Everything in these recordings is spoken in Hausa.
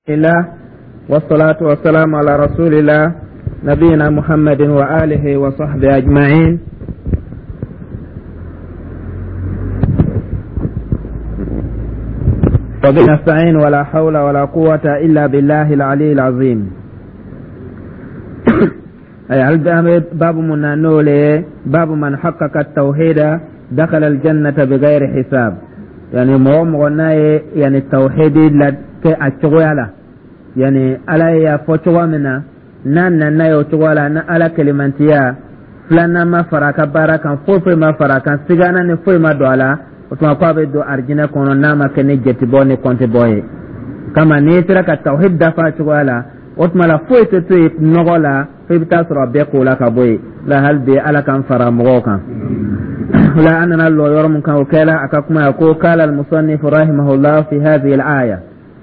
الله والصلاة والسلام على رسول الله نبينا محمد وآله وصحبه أجمعين. وبنستعين ولا حول ولا قوة إلا بالله العلي العظيم. باب من نولي باب من حقق التوحيد دخل الجنة بغير حساب. يعني مغنى يعني التوحيد ke a cogoyala yani ala ya fo cogo mina nan na yo cogoyala na ala kalimantiya flana ma faraka barakan fo ma farakan sigana ne fo ma do ala o to ko be do arjina kono na ma ke ne jeti bone konte boye kama ne tira ka tauhid da fa cogoyala o to mala fo te to nogola fe bita sura be ko la ka boye la hal be ala kan fara mo kan la anna lo yorum kan kala akakuma ko kala al musannif rahimahullah fi hadhihi al aya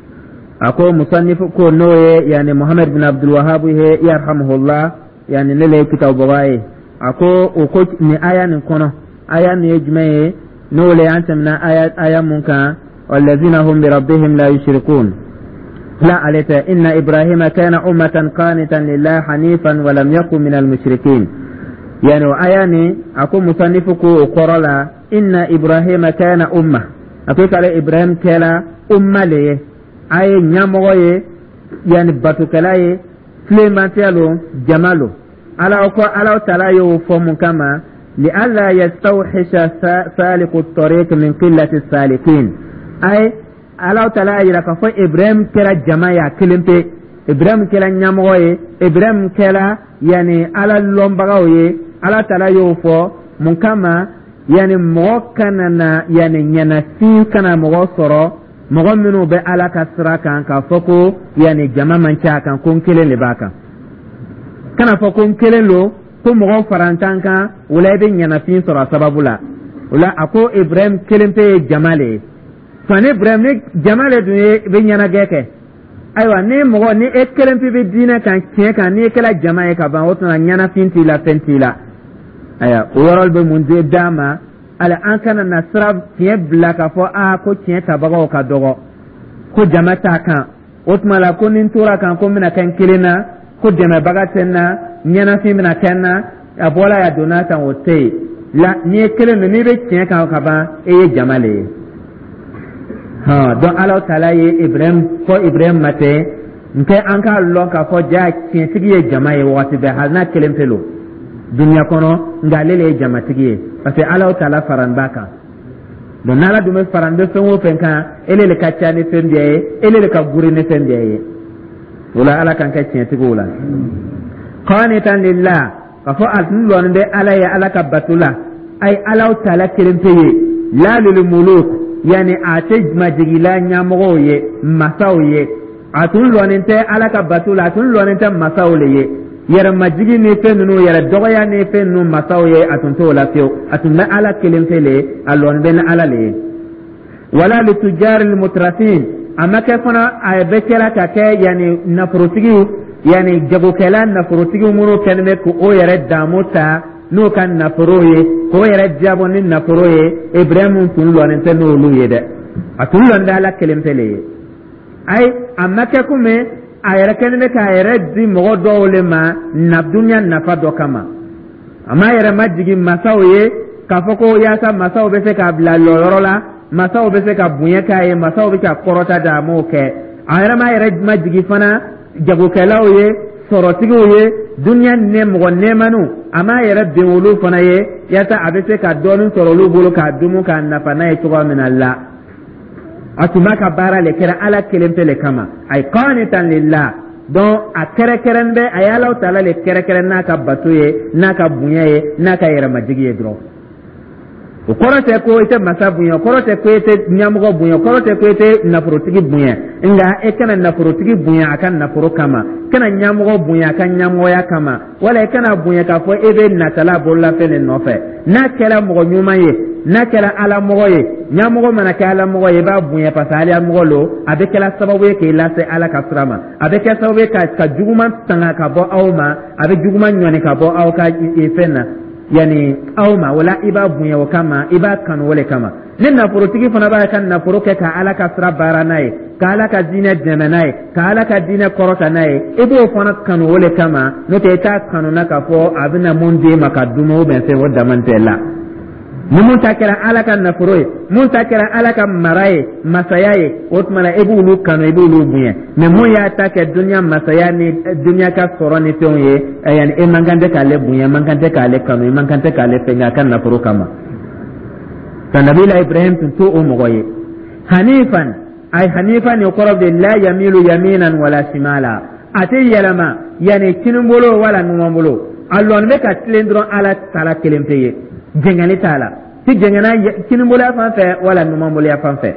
ako musannif ko noye yani Muhammad bin Abdul Wahhab he yarhamuhullah yani lele kitab bawaye ako ko ni aya ni kono aya ni ejmeye nole antamna aya munka wallazina hum bi rabbihim la yushrikun la alata inna ibrahima kana ummatan qanitan lillahi hanifan wa lam yakun minal mushrikin yani aya ni ako musannif ko qorola inna ibrahima kana umma ako kala ibrahim kala umma le ay nyamoye yani batukalaye flematialo jamalo ala ko ala tala yo fomu kama li alla yastawhisha saliqu at-tariq min qillati as-salikin ay ala tala ira ka fo ibrahim kera jamaya kilimpe ibrahim kera nyamoye ibrahim kera yani ala lombagawe ala tala yo fo mun kama yani mo kana yani nyana fi kana mo soro mɔgɔ minnu bɛ ala ka sira kan ka fɔ ko yani jama man ca kan ko n kelen de b'a kan kana fɔ ko n kelen lo ko mɔgɔ farantan kan wala i bɛ ɲanafin sɔrɔ a sababu la o la a ko ibrahim kelen pe ye jama le ye fani ibrahim ni jama le dun ye i bɛ ɲɛnajɛ kɛ ayiwa ni mɔgɔ ni e kelen pe bɛ diinɛ kan tiɲɛ kan ni e kɛra jama ye ka ban o tuma ɲanafin t'i la fɛn t'i la ayiwa o yɔrɔ bɛ mun de d'a ma ala an kana na sira tiɲɛ bila ka fɔ ko tiɲɛ tabagaw ka dɔgɔ ko jama t'a kan o tuma la ko ni n tora kan ko n bɛna kɛ n kelen na ko dɛmɛbaga tɛ n na ɲɛnafin bɛna kɛ n na a bɔla ya donna tan o tɛ yen la n'i ye kelen don n'i bɛ tiɲɛ kan ka ban e ye jama le ye donc ala taala ye ibrahim fɔ ibrahim ma tɛ n tɛ an k'a lɔn k'a fɔ ja tiɲɛtigi ye jama ye waati bɛɛ hali n'a kelen pe lo dunya kono nga ale le jamatigi ye parce que ala taala faran baka don ala dume faran be fen wo fen kan ele le ka tiani fen biye ele le ka guri ne fen biye wala ala kan ka tienti go la qanitan lillah fa fa alun be ala ya ala ka batula ay ala taala kirim peye la lil muluk yani ate majigila nyamgo ye masaw ye atun lonente ala ka batula atun lonente masaw le ye yara majigi ni fen nu yara dogoya ni fen nu masaw ye atunto la fiyo atun ala kelen fele alon ben ala le wala li tujar al mutrasin amma ka fana ay bekela ka ke yani nafrutigi yani jago kala nafrutigi muro kelme ko o yara damuta no kan nafroye ko yara jabo ni nafroye ibrahim tun lonen ten no lu yede atun lon ala kelen fele ay amma ka kume ayara kene ka ayara di mogo dole ma na dunya nafa do kama ama ayara majigi masaw ye ka foko ya sa masaw be se ka bla loro la masaw be se ka bunya ka ye masaw be ka korota da mo ke ayara ma ayara majigi fana jago kalaw ye sorotigo ye dunya ne mogo ne manu ama ayara be wolu fana ye ya ta abe se ka donu sorolu bolo ka dumu ka nafa na ye tuwa min Allah atuma ka bara le kera ala kelempele kama ay qanitan lillah don a kere kerende ayala taala le kere keren na ka batuye na ka bunyaye na ka yera majigi dro o korote ko ite masabunya korote ko ite nyamugo bunya korote ko ite na protigi bunya inga e kana na protigi bunya akan na pro kama kana nyamugo bunya kan nyamugo ya kama wala e kana bunya ka fo ebe na tala bolla fene nofe na kala mo nyuma ye na kala ala mo ye nyamugo mana kala mo ye ba bunya pasali ala mo lo abe kala sababu ke la se ala ka frama abe kala sababu ka juguman tanga ka bo awma abe juguman nyone ka bo aw ka e fenna yani awma wala iba bunya wa kama iba kan wala kama nin nafuru tigi fana ba kan nafuru ke ka ala ka sra baranai ka ala ka dina demanai ka ala ka dina korota nai ibo fana kan wala kama no te ta kanuna ka fo abina monde maka dumo ben se wada mantela mun takira ala kan nafuru mun takira ala kan marai masayaye otmala ibu lu kanu ibu lu bunya me mun ya take dunya masaya ni dunya ka soroni tonye yani e mangande ka le bunya mangande ka le kanu mangande ka le fenga kan nafuru kama nabila ibrahim tun to umoye hanifan ay hanifan yuqrab la yamilu yaminan wala shimala ati yalama yani kinumbolo wala numbolo allon be ka tilendro ala tala kelempeye jengani tala ti jengana kinumbolo fa fa wala numbolo ya fa fa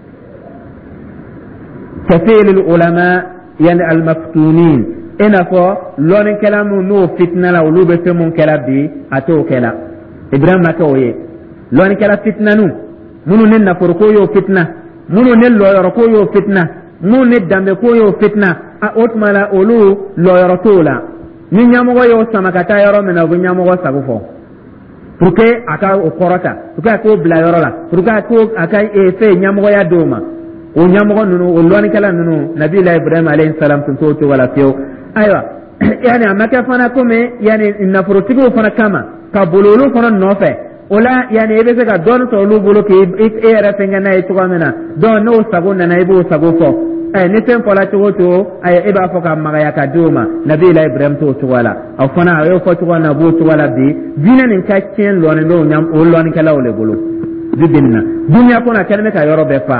kafil ulama yani al maftunin ina fo lon kalamu no fitna la ulube fe mun kalabi ato kala ibrahim makaoye loni kala fitna nu munu nen na ko yo fitna munu nen lo ko yo fitna munu ne dambe ko yo fitna a otmala olu lo yoro tola ni nyamo yo samakata yoro mena bu nyamo go sagufo puke aka o korota puke ko bla yoro la puke ko aka e fe nyamo ya doma o nyamo nunu o loni kala nunu nabi ibrahim alayhi salam tun to wala fiyo aywa yani amaka fana kome yani nafurutigo fana kama ka bololo fana nofe ola yani ebe se ka don to lu bulu ki era penga na e tuwa mena don no sago na ibu sago fo ne tem pola to to ay eba fo ka magaya ka duma nabi ibrahim to wala aw fana ayo fo to na bu to wala bi dina nin ka ken lo ne do nyam o lo ni kala ole bulu dibinna dunya ko na kelme ka yoro be fa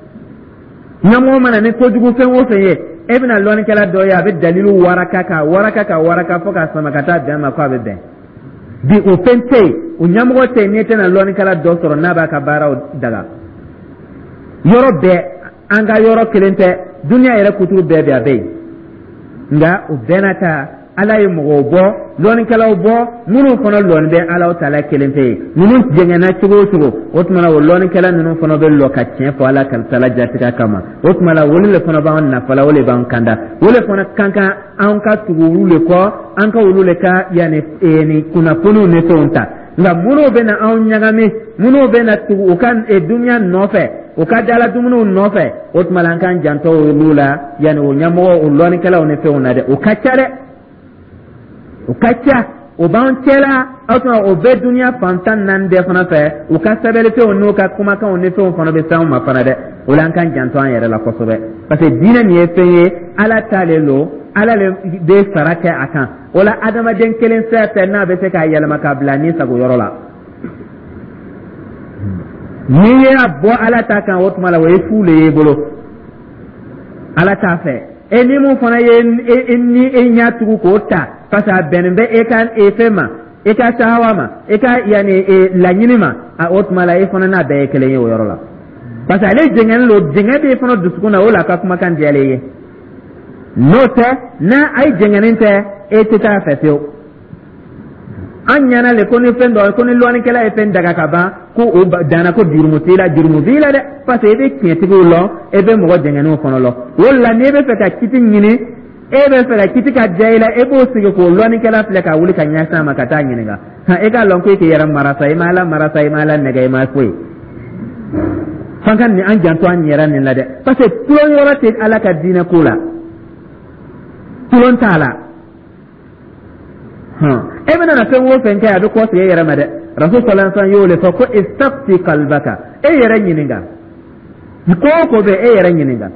nyamo mana ne ko dugu fen wo fe ye ebina lo ni kala do ya be dalilu waraka fo ka sama kata dama ko be bi ofente o nyamugo te ne tena loni kala do soro na ba ka bara daga yoro be anga yoro kelente dunya ere kuturu be be abe nga o benata ala yi mo bo loni kala bo munu fono loni be ala o tala kelente munu jengena chugo otmana wo loni kala nunu fono be lo ka chen fo ala kal tala jatika kama otmala woni le fono ba na fala wole ban kanda wole fono kanka an ka tuguru le ko an ka wulu le ka yani ni kuna punu ne tonta nga munu be na an nyagame munu be na tugu kan e dunya nofe o ka dala dumunu nofe otmala kan janto lula yani o nyamo o loni kala o ne fe onade o kachare o kacha o ban tela auto o be dunya fantan nan de fana fe o ka sabele fe o no ka kuma ka on ne fe o fana be samu ma fana de o lan kan janto an yere la kosobe parce que dina ni efeye ala talelo ala le be saraka akan wala adama den kelen sa na be se ka yalma ka blani sago yorola ni ya bo ala ta kan wot mala way fule bolo ala ta fe eni mu fana ye ni enya tugu ko ta pasa benbe e kan e fema e ka tawama e ka yani la nyinima a ot mala e fana na be kelen yo yorola pasa le jengen lo jengen be fana dusukuna wala ka kuma kan diale ye note na ay jengeninte e tita fetio anyana le koni fendo koni loni kala e pen daga kaba ko o dana ko dirmutila de pasa e be kietigo lo e be mo jengenu fono lo wala ne be feta kiti nyini e be feta kiti ka jaila e bo sige ko loni kala fleka wuli ka nyasa makata nyini ga ha e ga lon ko ke yaram marasa e mala nega e ma foi fankan ni an janto an yera ni lade pasa tulon yora te ala ka dina kula tulon tala ebena na fen wo fen ka do ko se yera made rasul sallallahu alaihi wasallam yole fa ko istafti qalbaka e yera nyininga ko be e yera nyininga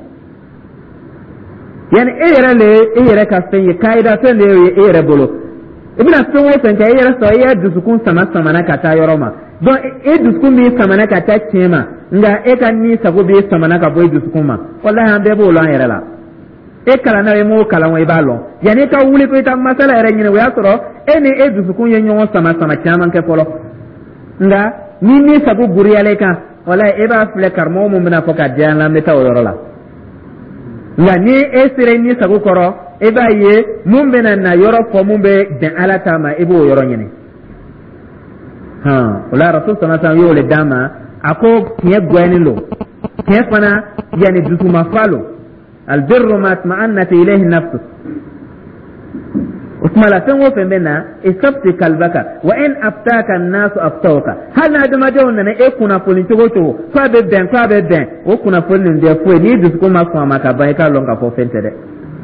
yani e yera ka fen ye kaida fen le e yera bolo ebena fen wo fen ka e yera so e dusukun sama na kata yoroma don e dusukun bi sama na kata chema nga e kan ni sago bi sama na ka boy dusukun ma wallahi an be bolo an yera la e kala na e mo kala won e balon yani ka wuli ko ta masala era nyine wa soro ene e dusukun ye nyon sama chaman ke polo nga ni sago buri ale ka wala e ba fle karmo mo mena foka dian la meta o yorola nga ni e sire ni sago koro e ba ye mumbe na yoro fo mumbe den ala tama e bo yoro nyine wala rasul sallallahu alaihi wasallam yo le dama ako kiye gwani lo kiye fana yani dusuma falo البر ما اطمأنت إليه النفس usma la tan wo fembena isabti kalbaka wa in aftaka an-nas aftawka hal na dama jawna ne e kuna polin to to fa be ben o kuna polin de fo ni dus ko ma ko ma ka bay ka longa fo fentere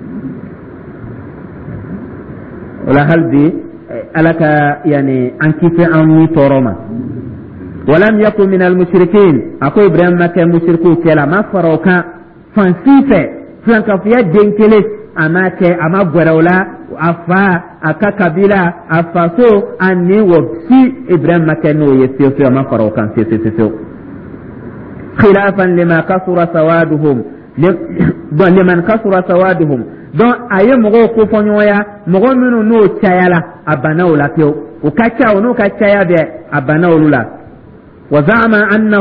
wala halbi alaka yani ankife anni toroma ولم يكن من المشركين أكو إبراهيم مكة مشركو كلا ما فروكا فانسيفة فلانكافيا دينكلي أما غورولا أفا أكا كبيلا أفاسو أني وبسي إبراهيم مكة نو يسيوسيو ما فروكا سيسيسيو خلافا لما كثر سوادهم لمن كثر سوادهم دون أي مغو كوفونيويا مغو منو نو تشايلا أبناو لكيو وكاتشاو نو كاتشايا بي أبناو لولا وزعم أنه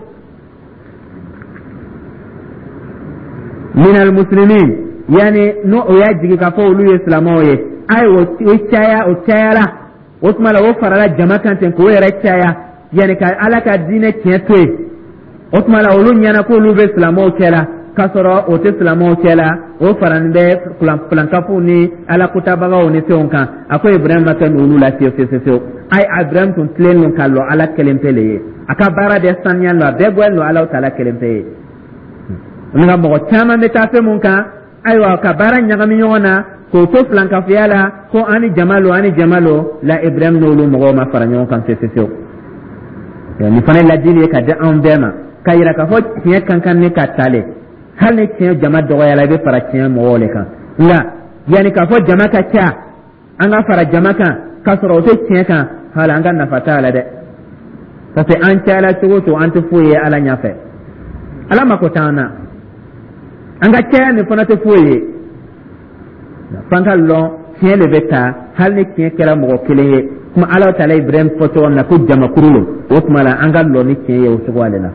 من المسلمين يعني نو يجي كفولو إسلاموي أي وتشايا لا وثم لو فرلا جماعة كانت كوير تشايا يعني كعلى كدين كنتوي وثم لو لون ينقولوا بإسلامو كلا kasoro o te islamo kela o farande plan kafuni ala kutabaga o ne tonka ako ibrahim matan ulu la sio ay ibrahim tun tlen non kallo ala kelempele aka bara de sanyan la de gwel no ala taala kelempe nga mo chama metafe munka ay wa ka bara nyaga mi yona ko to plan kafiala ko ani jamalo la ibrahim no lu mo ma faranyo kan sio ni fane la dili ka de ambema kayira ka fo tiye kankan ne ka tale hal ne tiɲɛ jama dɔgɔyala bɛ fara tiɲɛ mɔgɔw le kan nka yanni k'a fɔ jama ka ca an ka fara jama kan k'a sɔrɔ o tɛ tiɲɛ kan hali an ka nafa t'a la dɛ parce que an cayala cogo o cogo an tɛ foyi ye ala ɲɛfɛ ala mako t'an na an ka caya nin fana tɛ foyi ye f'an ka lɔn tiɲɛ de bɛ taa hali ni tiɲɛ kɛra mɔgɔ kelen ye kuma ala taala ibrahim fɔ cogo min na ko jamakuru lo o tuma la an ka lɔn ni tiɲɛ ye o cogo ale la.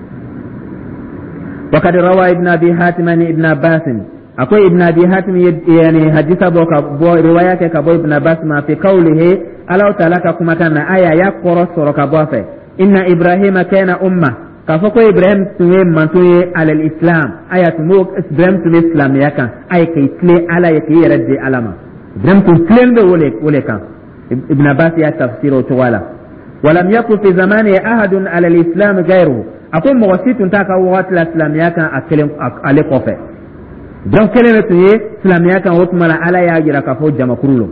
وقد روى ابن أبي حاتم ابن عباس أقول ابن أبي حاتم يعني حديث رواية كابو ابن عباس ما في قوله ألا تلك كما كان آية يقرأ سورة كابوافة إن إبراهيم كان أمة كفوكو إبراهيم تنوي منتوي على الإسلام آية موك إبراهيم تنوي إسلام يكا آية كي تلي على يكي يرد علما إبراهيم تنوي وليكا ابن عباس يا تفسير وتوالا ولم يكن في زمانه أحد على الإسلام غيره أقول مغسيط تاكا وغات الإسلامية كان أكلم على قفة donc كلمة تيه إسلامية كان وطملا على ياجر كفو جمع كرولو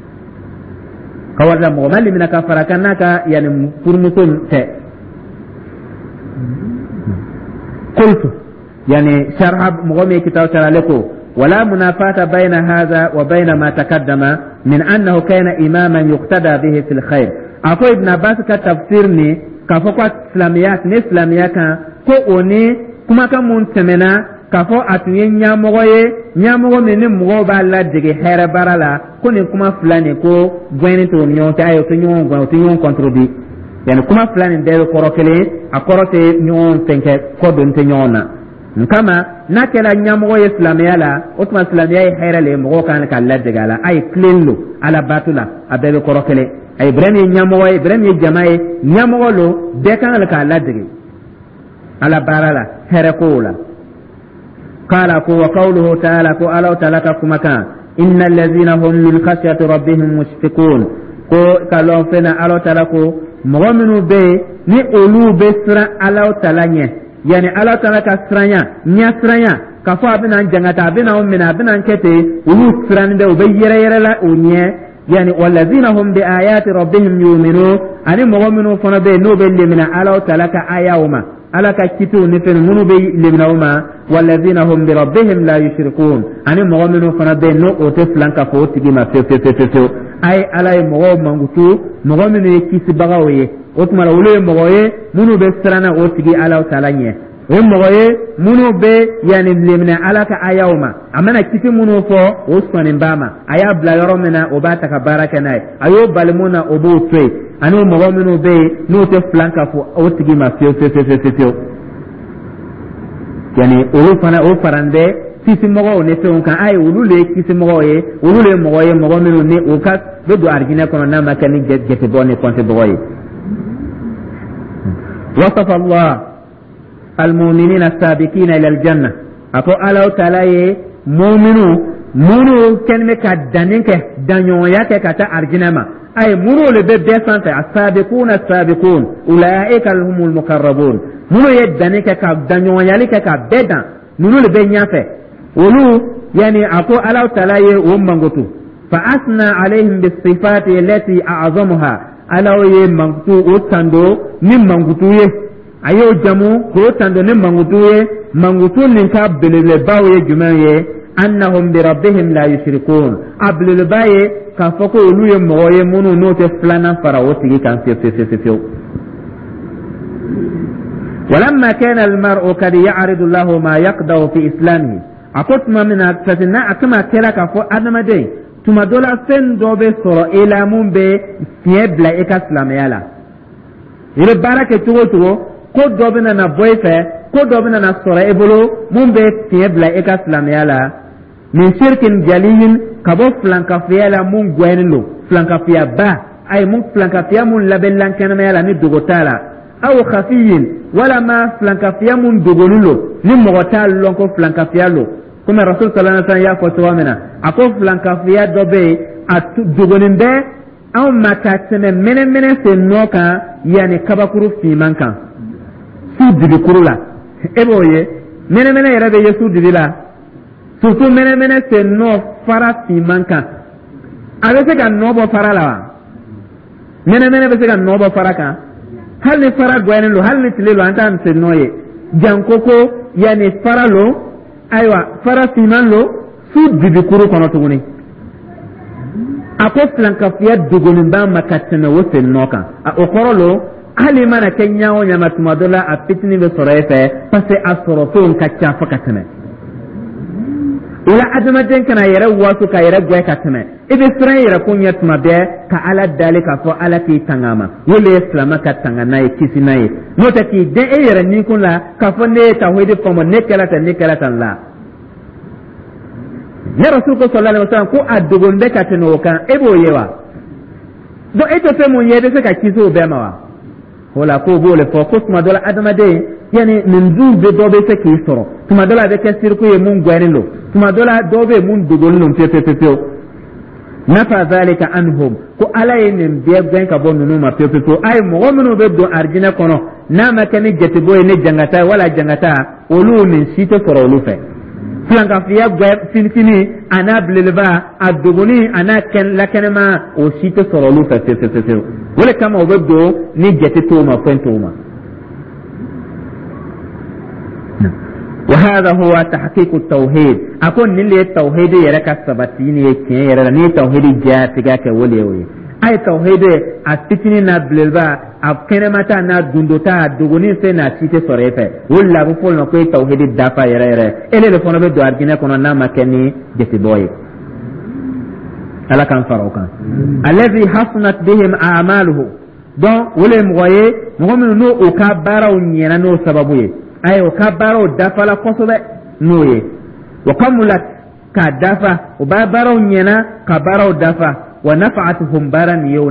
كورد مغمال من كفر كانك يعني فرمتون تي قلت يعني شرح مغمي كتاب شرالكو ولا منافاة بين هذا وبين ما تقدم من أنه كان إماما يقتدى به في الخير أقول ابن عباس كتفسيرني kafo kwa islamiyat kan ko oni kuma kan mun temena kafo atuye nyamogo meni mogo ba la dege here barala ko ni kuma fulani ko gweni to nyon ta ayo to nyon contribute yani kuma fulani de korokele akorote nyon tenke ko don te nyona kama nakela nyamogo islamiyala otuma islamiyai here le mogo kan ka la dege ala ay cleanlo ala batula abebe korokele ibrahim nyamogo ibrahim jamae nyamogo lo de kan ka ladri ala barala herakola qala ko wa qawluhu ta'ala ko ala talaka kuma kan innal ladhina hum min khashyati rabbihim mushfiqun ko kalon fena ala talako mu'minu be ni olu be sra ala talanye yani ala talaka sranya nya sranya ka fa bina jangata bina ummina bina kete ulu sran be be yere la unye يعني والذين هم بآيات ربهم يؤمنون أن مؤمنون فنبي نوبل لمن ألو تلك آيوما ألك كتو نفن منوبي لمنهما والذين هم بربهم لا يشركون أن مؤمنون فنبي نو أتفلن كفوت جما في أي على مؤمن يكيس بغاوي أتمر أولي مغوي منو بسرنا أتجي ألو تلانيه ومغوي منو بي يعني لمن علىك ايوما امنا كيتي منو فو وسكن باما ايا بلا يرومنا وباتك باركنا ايو بالمونا ابو تري انو مغو منو بي نو تفلانكا فو اوتغي ما فيو يعني اولو فانا او فرانده kisi مغو نسون كان اي اولو لي كيسي مغو اي اولو لي مغو منو ني اوكاس بدو ارجينا كون نما كان جيت بوني كونت بغوي وصف الله المؤمنين السابقين إلى الجنة أكو ألو تلاي مؤمنو munu kenme ka danin ke danyoya ke kata arjinama ay munu le be besante as-sabiquna as-sabiqun ulaika humul muqarrabun munu ye danin ke ka danyoya li ke ka bedan munu le be nyafe wolu yani ako ala taala ye o mangotu fa asna alaihim bis sifati allati a'zamuha ala ye mangutu o tando ni mangutu ye ayo jamu ko tando ni mangutu ye mangutu nin ka belele bawo ye juman ye annahum bi rabbihim la yushrikun ablul baye ka foko olu ye moye munu no te flana farawo tigi kan fe ولما كان المرء قد يعرض الله ما يقدر في اسلامه akot mamina tatina akama kera ka fo adamade tuma dola sen dobe soro ila mumbe fiebla e ka islamiyala ile barake tugo ko dobe na boyfe ko dobe na soro ebolo mumbe fiebla e ka islamiyala min shirkin jaliyin kabo flanka fiela mun gwenlo flanka fia ba ay mun flanka fia mun labellan kanamala ni dogotala aw khafiyin wala ma flanka fia mun dogolulo ni mogotal lonko flanka fia lo kuma rasul sallallahu alaihi wasallam ya fotowa mena ako flanka fia dobe at dogonin be aw makatene mene se noka yani kabakuru fi mankan su dibi kurula eboye mene yara be yesu dibila surtout mene se no fara fi mankan avec que no bo fara la mene be se ka no bo fara kan hal ni fara gwanen lo hal ni tilelo antam se noye jankoko yani fara lo aywa fara siman lo su dibi kuru kono tuguni ako flanka fiya dugonin ba makatena wose noka a okorolo hali mana kenya o nyama tumadola a pitini be sorefe parce a soroto on kacha fakatene wala adama den kana yere wasu ka yere gwe katene ibe sran yere kunya tumabe ka ala dalika fo ala ki tangama wole islama ka tangana e kisinaye nota ki de e yere ni kunla ka fo ne tawhid fo mo ne kala tan la ne rasul ko sallallahu alaihi wasallam ko adugon be kateno kan ebo yewa do eto fe mo yede se ka kiso be mawa wala ko bole fo ko tumadola adama de yani min be dobe se ki soro tumadola be ke sirku ye mun gwenelo tumadola dobe mun dugolno pepepepe nafa zalika anhum ko alaye nin be gwen ka bonu ma pepepe ay mo munu be do arjina kono na makani jeti boy ne jangata wala jangata olu nin sito soro olu fe flanka fiya gwe finfini ana blelba adugoni ana ken la kenema o sito soro olu fe pepepe wala kama obedo ni jeti to ma fento ma وهذا هو تحقيق التوحيد أكون نلي التوحيد يرك السبتيني يرني التوحيد جاتك وليوي أي توحيد أستثني نبلبا أبكنا متى ندندوتا دغوني سنا تيجي صريفة ولا بقول نقول التوحيد دافع يرى إلى لفنا بدو أرجعنا كنا نام كني جتبوي على كم فروقا الذي حسنت بهم أعماله دون ولا مغاية مغمن نو أكبر ونينا نو سببوي ay o kabaro dafa la kosobe noye wa kamulat ka dafa o babaro nyena kabaro dafa wa nafa'atuhum baran yaw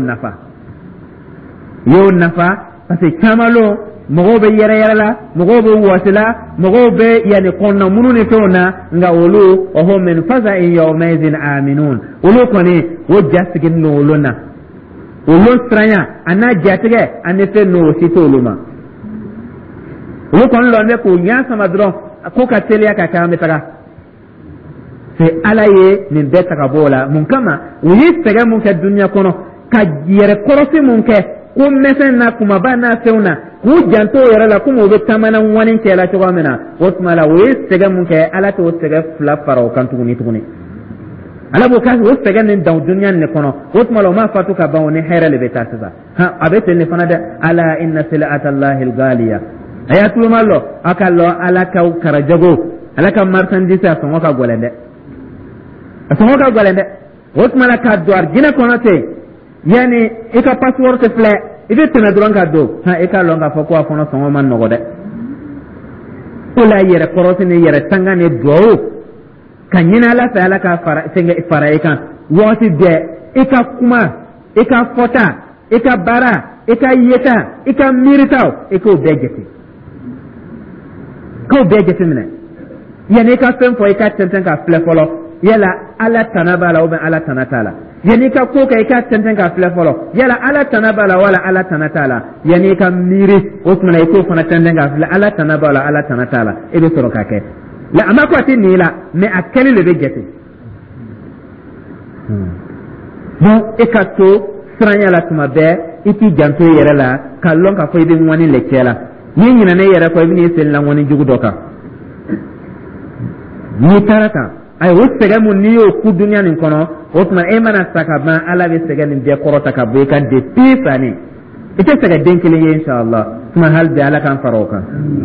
nafa parce kamalo mogobe yere la mogobe wasila mogobe yani konna munune tona nga wolu o ho min faza yawmazin aminun wolu koni wo jasgin no wolona wolu stranya ana jatige anefe no sitoluma wukon lo ne ko nya sama dron ko ka telia ka ka metaga se alaye min beta ka bola mun kama wi tega mun ka dunya kono ka yere korosi mun ke ko mesen na kuma bana seuna ku janto yere la kuma be tamana wani ke la to gamena wotmala wi tega mun ke ala to tega fla faro kan tuguni ala bo ka wo tega nin daw dunya ne kono wotmala ma fatu ka ba woni hera le beta sa ha abete ne fanada ala inna silatallahi alghaliya ayatul mallo akallo alaka karajago alaka marchandise asongoka golende wot malaka doar gina konate yani ika password te fle ibe tena duranka do ha ika longa foko afono songo man nogode ula yere korosine yere tangane do kanyina la fa alaka fara ika woti de ika kuma ika fota ika bara ika yeta ika miritao ika obejeti ko beje timne yani ka fen fo ka tenten ka fle folo yala ala tanabala ou ben ala tanatala yani ka ko kay ka tenten ka fila folo yala ala tanabala wala ala tanatala yani ka miri osmana ko fana tenten ka fila ala tanabala ala tanatala e be soro ka ke la ama ko tin ni la mais akeli le be jete bon e ka to sranya la tuma be iti janto yere la kallon ka fo ibe ngwani le kela ni nyina ne yere ko ibni sel la ngwani jugu doka ni taraka ay wusega mun ni yo ku dunya nin kono otuma e mana saka ba ala be sega nin de korota ka be kan de pisani ite sega denkele inshallah kuma hal bi ala kan faroka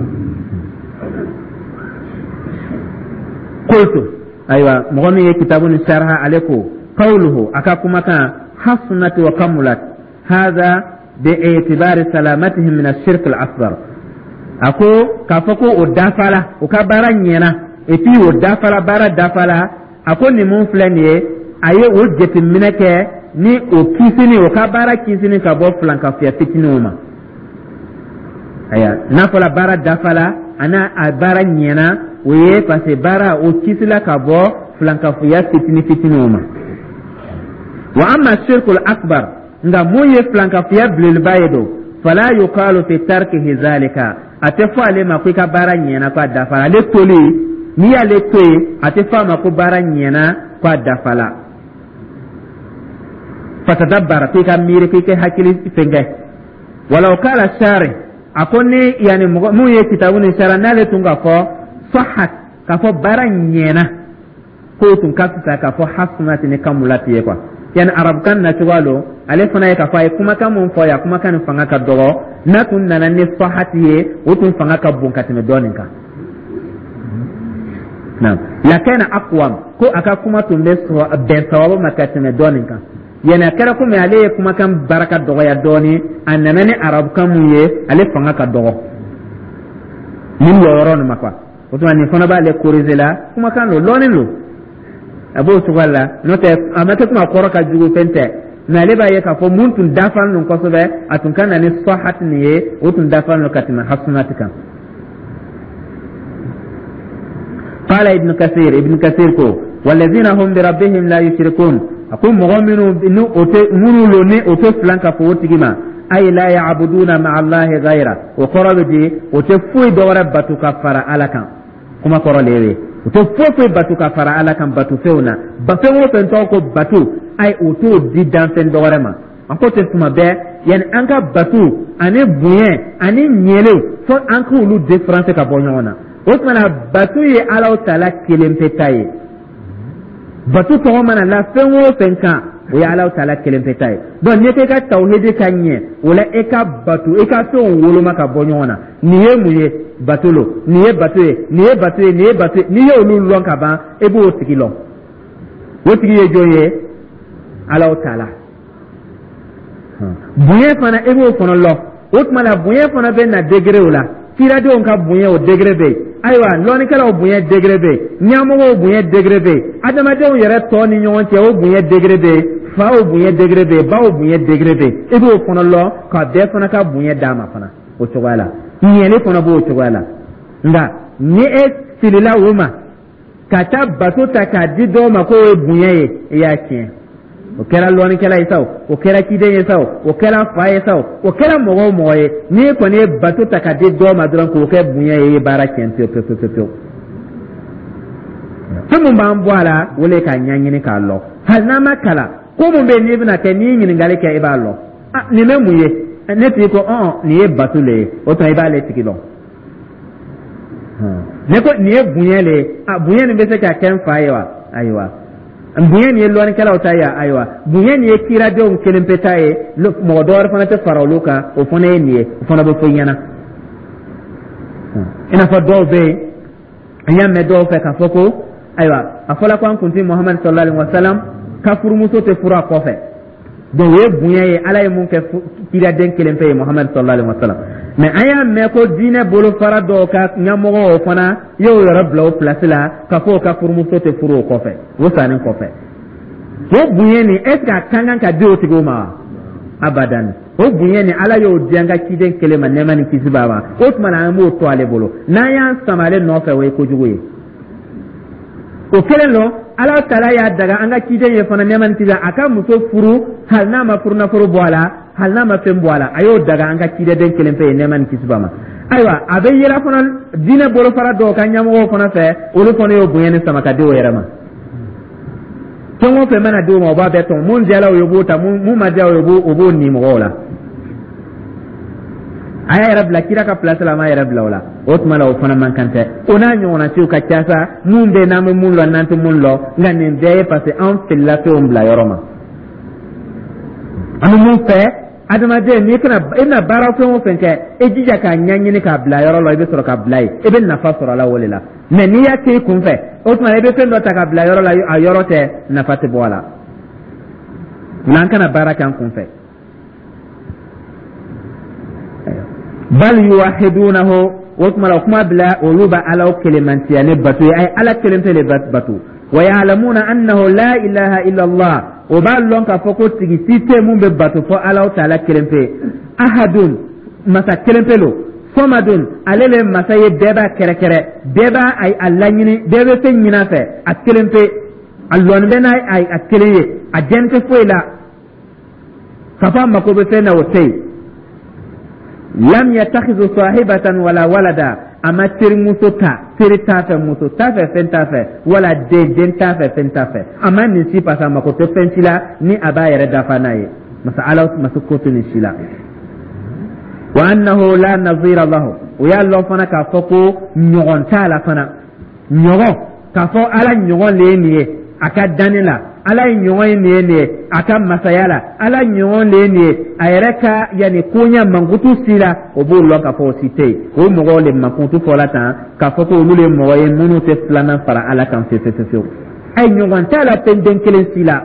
qultu aywa mogoni ye kitabun sharha alayku qawluhu akakuma kan hasunat wa kamulat hadha bi'itibari salamatihim min ash-shirk al-asghar ako kafako o dafala o ka baranyena et puis o dafala bara dafala ako ni mun flaniye aye o jeti minake ni o kisini o ka bara kisini ka bo flanka fiya fitinoma aya na fala bara dafala ana a bara nyena oye parce bara o kisila ka bo flanka fiya fitinoma wa amma shirkul akbar nga moye flanka fiya blil bayedo fala yuqalu fi tarkihi zalika atefa ale ma ko ka bara nyena ko dafala le toli ni ale toye atefa ma ko bara nyena ko dafala fatadabbara fi ka mire ki ke hakili fenge walau kala shari akoni yani mu ye kitabuni shara nale tunga ko sahhat ka fo bara nyena ko tun kafisa ka fo hasunati ne kamulati ye kwa yani arab kan na tiwalo ale fana ya kafa kuma kan mun foya kuma kan fanga ka dogo na tun nana ne sahati ye utun fanga ka bon katime donin ka na la kana aqwam ko aka kuma tun be so be sawabu makatime donin ka yana kara kuma ale kuma kan baraka dogo ya doni annana ne arab kan mu ye ale fanga ka dogo min yoron makwa utun ni fana ba le korizela kuma kan lo lonin lo abo sugalla note amata kuma koraka jugu fente na leba ye ka fo muntun dafal non ko sobe atun kana ni sahat ni ye utun dafal no katima hasunatika qala ibn kathir ko walladhina hum bi rabbihim la yushrikun akum mu'minu binu ote munu lone ote flanka fo wotigima ay la ya'buduna ma'a allahi ghayra wa qarabati ote fu dawra batu kafara alakan kuma korolewe to fofo batu ka fara ala kan batu feuna ba fewo fen to ko batu ay auto di dan fen dorema anko te tuma be yani anka batu ane buyen ane nyele fo anka ulu difference ka bonyona otmana batu ye ala taala kelempetaye batu to mana la fewo fen kan o ya ala taala kelempetaye don ne ke ka tawhid kanye wala e ka batu e ka to woloma ka bonyona niye muye batulo niye batue niye batue niye batue niye olu lon ka ban ebo otigilo wotigi ye joye ala taala buye fana ebo fono lo otmala buye fana be na degré ola kira de on ka buye o degré be aywa loni kala o buye degré be nyamo o buye degré be adama de o yere to ni nyon te o buye degré be fa o buye degré be ba o buye degré be ebo fono lo ka be fana ka buye dama fana o togala nyele fana bo togala nga ni e silila wuma kata bato taka dido mako e bunye ya kien o kera loni kala isaw o kera kide isaw o kera fa isaw o kera mogo moye ni ko ne bato taka dido ma duran ko ke bunye e bara kien to tumu mbambwala wole ka nyanyini ka lo halna makala ko mo be ni bina ke ni nyini ngale ke ibalo ni memuye ne ti ko ni e batule o to iba le tikilo ne ko ni e bunyele bunye ni be se ka ken faiwa aywa bunye ni lo ni kala otaya aywa bunye ni e kira de on kelempetaye lo mo do war fana te farawluka o fona ni e fona bo foyana ina fa do be anya me do fe ka foko aywa afola ko an kunti muhammad sallallahu alaihi wasallam kafuru muso te fura ko fe do we bunye ala mun ke kira den kelempe muhammad sallallahu alaihi wasallam mais aya me ko dine bolo fara do ka nyamo o fana yo rabla o place la ka fo ka furmu sote furo ko fe wo sanin ko fe wo bunye ni eska kangan ka do tigoma abadan wo bunye ni ala yo dianga kiden kelema nema ni kisibaba o tuma na mo to ale bolo na ya samale no fe we ko jugoye o kelelo ala tala ya daga anga kide ye fana neman tiga aka muso furu hal na ma furu na furu boala hal na ma fem boala ayo daga anga kide den kelen pe neman kisbama aywa abe yela fana dina bolo fara do kan nyamo fana fe olu fana yo buyene sama ka de o yerama tongo fe mana do mo ba beton mun jala o yobota mun ma jala o yobo ni mo wala aya rabla kira ka place la ma rabla wala otmala o fana man kante ona nyona ci ka tiasa mun be na mun lo nanti mun lo ngane be parce en filla to mbla yoroma anu mun fe adama de ni kana ina bara ko mo fenke e jija ka nyanyi ni ka bla yoro lo be soro ka blai e be na fa soro la wolela me ni ya ke kun fe otmala be fe ndo ta ka bla yoro la a yoro te na fati bola nan kana bara kan kun fe bal yuwahidunahu wasmala kuma bila uluba ala kalimantiya ne batu ay ala kalimta le batu wa ya'lamuna annahu la ilaha illa Allah o ballon ka foko tigi site mun be batu fo ala ta'ala kalimpe ahadun masa kalimpelo somadun alele masaye beba kere beba ay Allah nyini bebe fe nyina fe a kalimpe allon be nay ay a keliye a jente fo ila kafa makobe fe na wote lam yattakhidhu sahibatan wala walada ama tirmuso tiritafe muso tafe fentafe wala den tafe fentafe ama ni si pasa makoto fentila ni aba yare dafa naye masala masukoto ni shila wa annahu la nazira lahu wa ya Allah fana ka foko nyogon tala fana nyogon ka fo ala nyogon le niye aka danila ala nyogon ne aka masayala ala nyogon le ne ayreka yani kunya mangutu sila obulo ka fo site o mogo le makuntu folata ka fo ko lule moye munu te plana fara ala kan fe ay nyogon tala penden kelen sila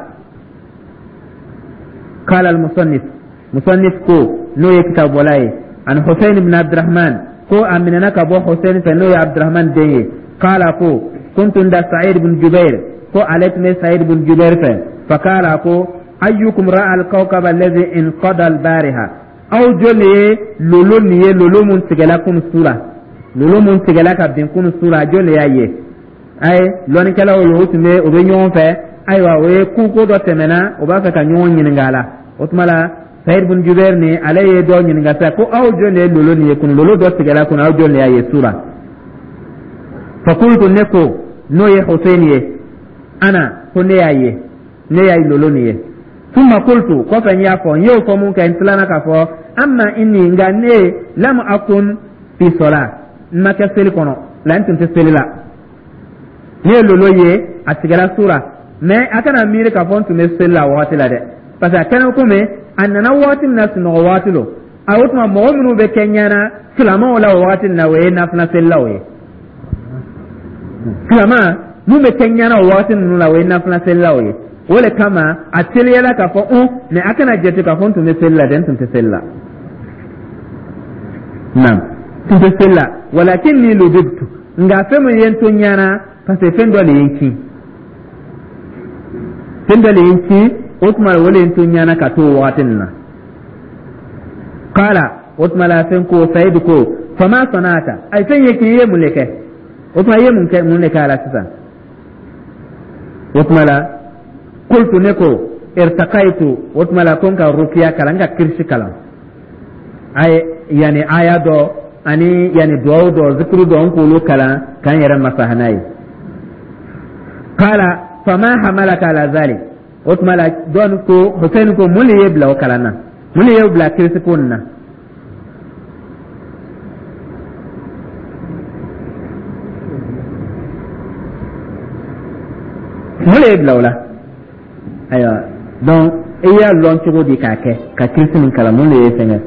qala al musannif ko no kitab walay an Husayn ibn Abdurrahman ko aminana ka bo Husayn fa no Abdurrahman de qala ko kuntu inda Sa'id ibn Jubair ko alaykum Sa'id ibn Jubair fa qala ko ayyukum ra'a al-kawkab alladhi inqada al-bariha aw jole lolo mun tigala kun sura lolo mun tigala ka bin kun sura jole yaye ay loni kala o yotume o be nyon fe aywa we ku ko do temena o ba ka nyon nyin ngala otmala Sa'id ibn Jubair ni alaye do nyin ngata ko aw jole lolo ni kun lolo do tigala kun aw jole yaye sura fa qultu neko no ye Husayniye ana ko ne yaye lolo ni ye ثم قلت كفن يافون يوفو كان تلانا كفو أما إني غاني لم أكن في صلاة ما كسل كونو لا أنتم تسل لا يلو لويه أتجرا سورة ما أكن أمير كفون تمسل لا واتلا ده بس أكن أقوم أننا واتل ناس نواتلو أوت ما مؤمنو بكنيانا كلاما ولا واتل نويه نفنا سلا ويه كلاما مو بكنيانا واتل نويه نفنا سلا ويه wole kama ateliela ka fo ne akana jete ka fon tume sella den tumte sella nam tumte sella walakinni lubibtu nga femu yento nyana parce fendo le yinki utma wole yento nyana ka to watinna qala utma la fenko Sa'id ko fama sanata ay fen yake yemuleke utma yemunke muleka ala sisa utma la قلت نكو ارتقيت واتملا كونك الرقية كلانك كرشي كلام أي يعني آية دو أني يعني دعو دو ذكر دو انقلو كلام كان يرى مساهناي قال فما حملك على ذلك واتملا دونكو حسينكو مولي يبلا وكلانا مولي يبلا كرشي كوننا مولي يبلا ولا aya donc iya lon chugo di kake ka krisin kalamun le yesenge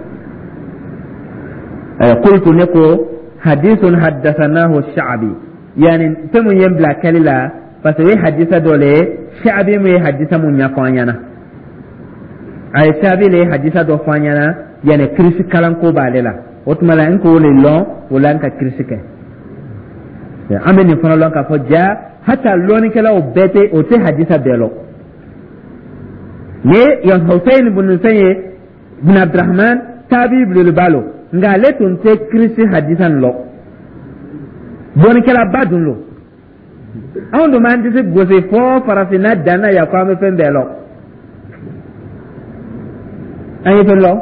aya qultu neko hadithun haddathanahu ash-sha'bi yani tamu yembla kalila parce que haditha dole sha'bi mu haditha mun ya fanyana ay sha'bi le haditha do fanyana yani krisi kalan ko balela otmala en ko le lon wala ka krisi ke ya ameni fana lon ka fo ja hatta lon kala o bete o te haditha belo ye yon Husayn ibn Abdurrahman tabi ibn al-Balo nga letun te krisi hadisan lo bon kala badun lo on do man disi gosi fo farafina dana ya kwa me fembe lo ayi fello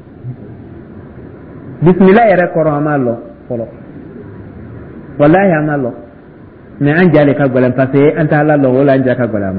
bismillah yare koro amalo folo wallahi amalo ne an jale ka golan passé anta Allah lo wala anja ka golama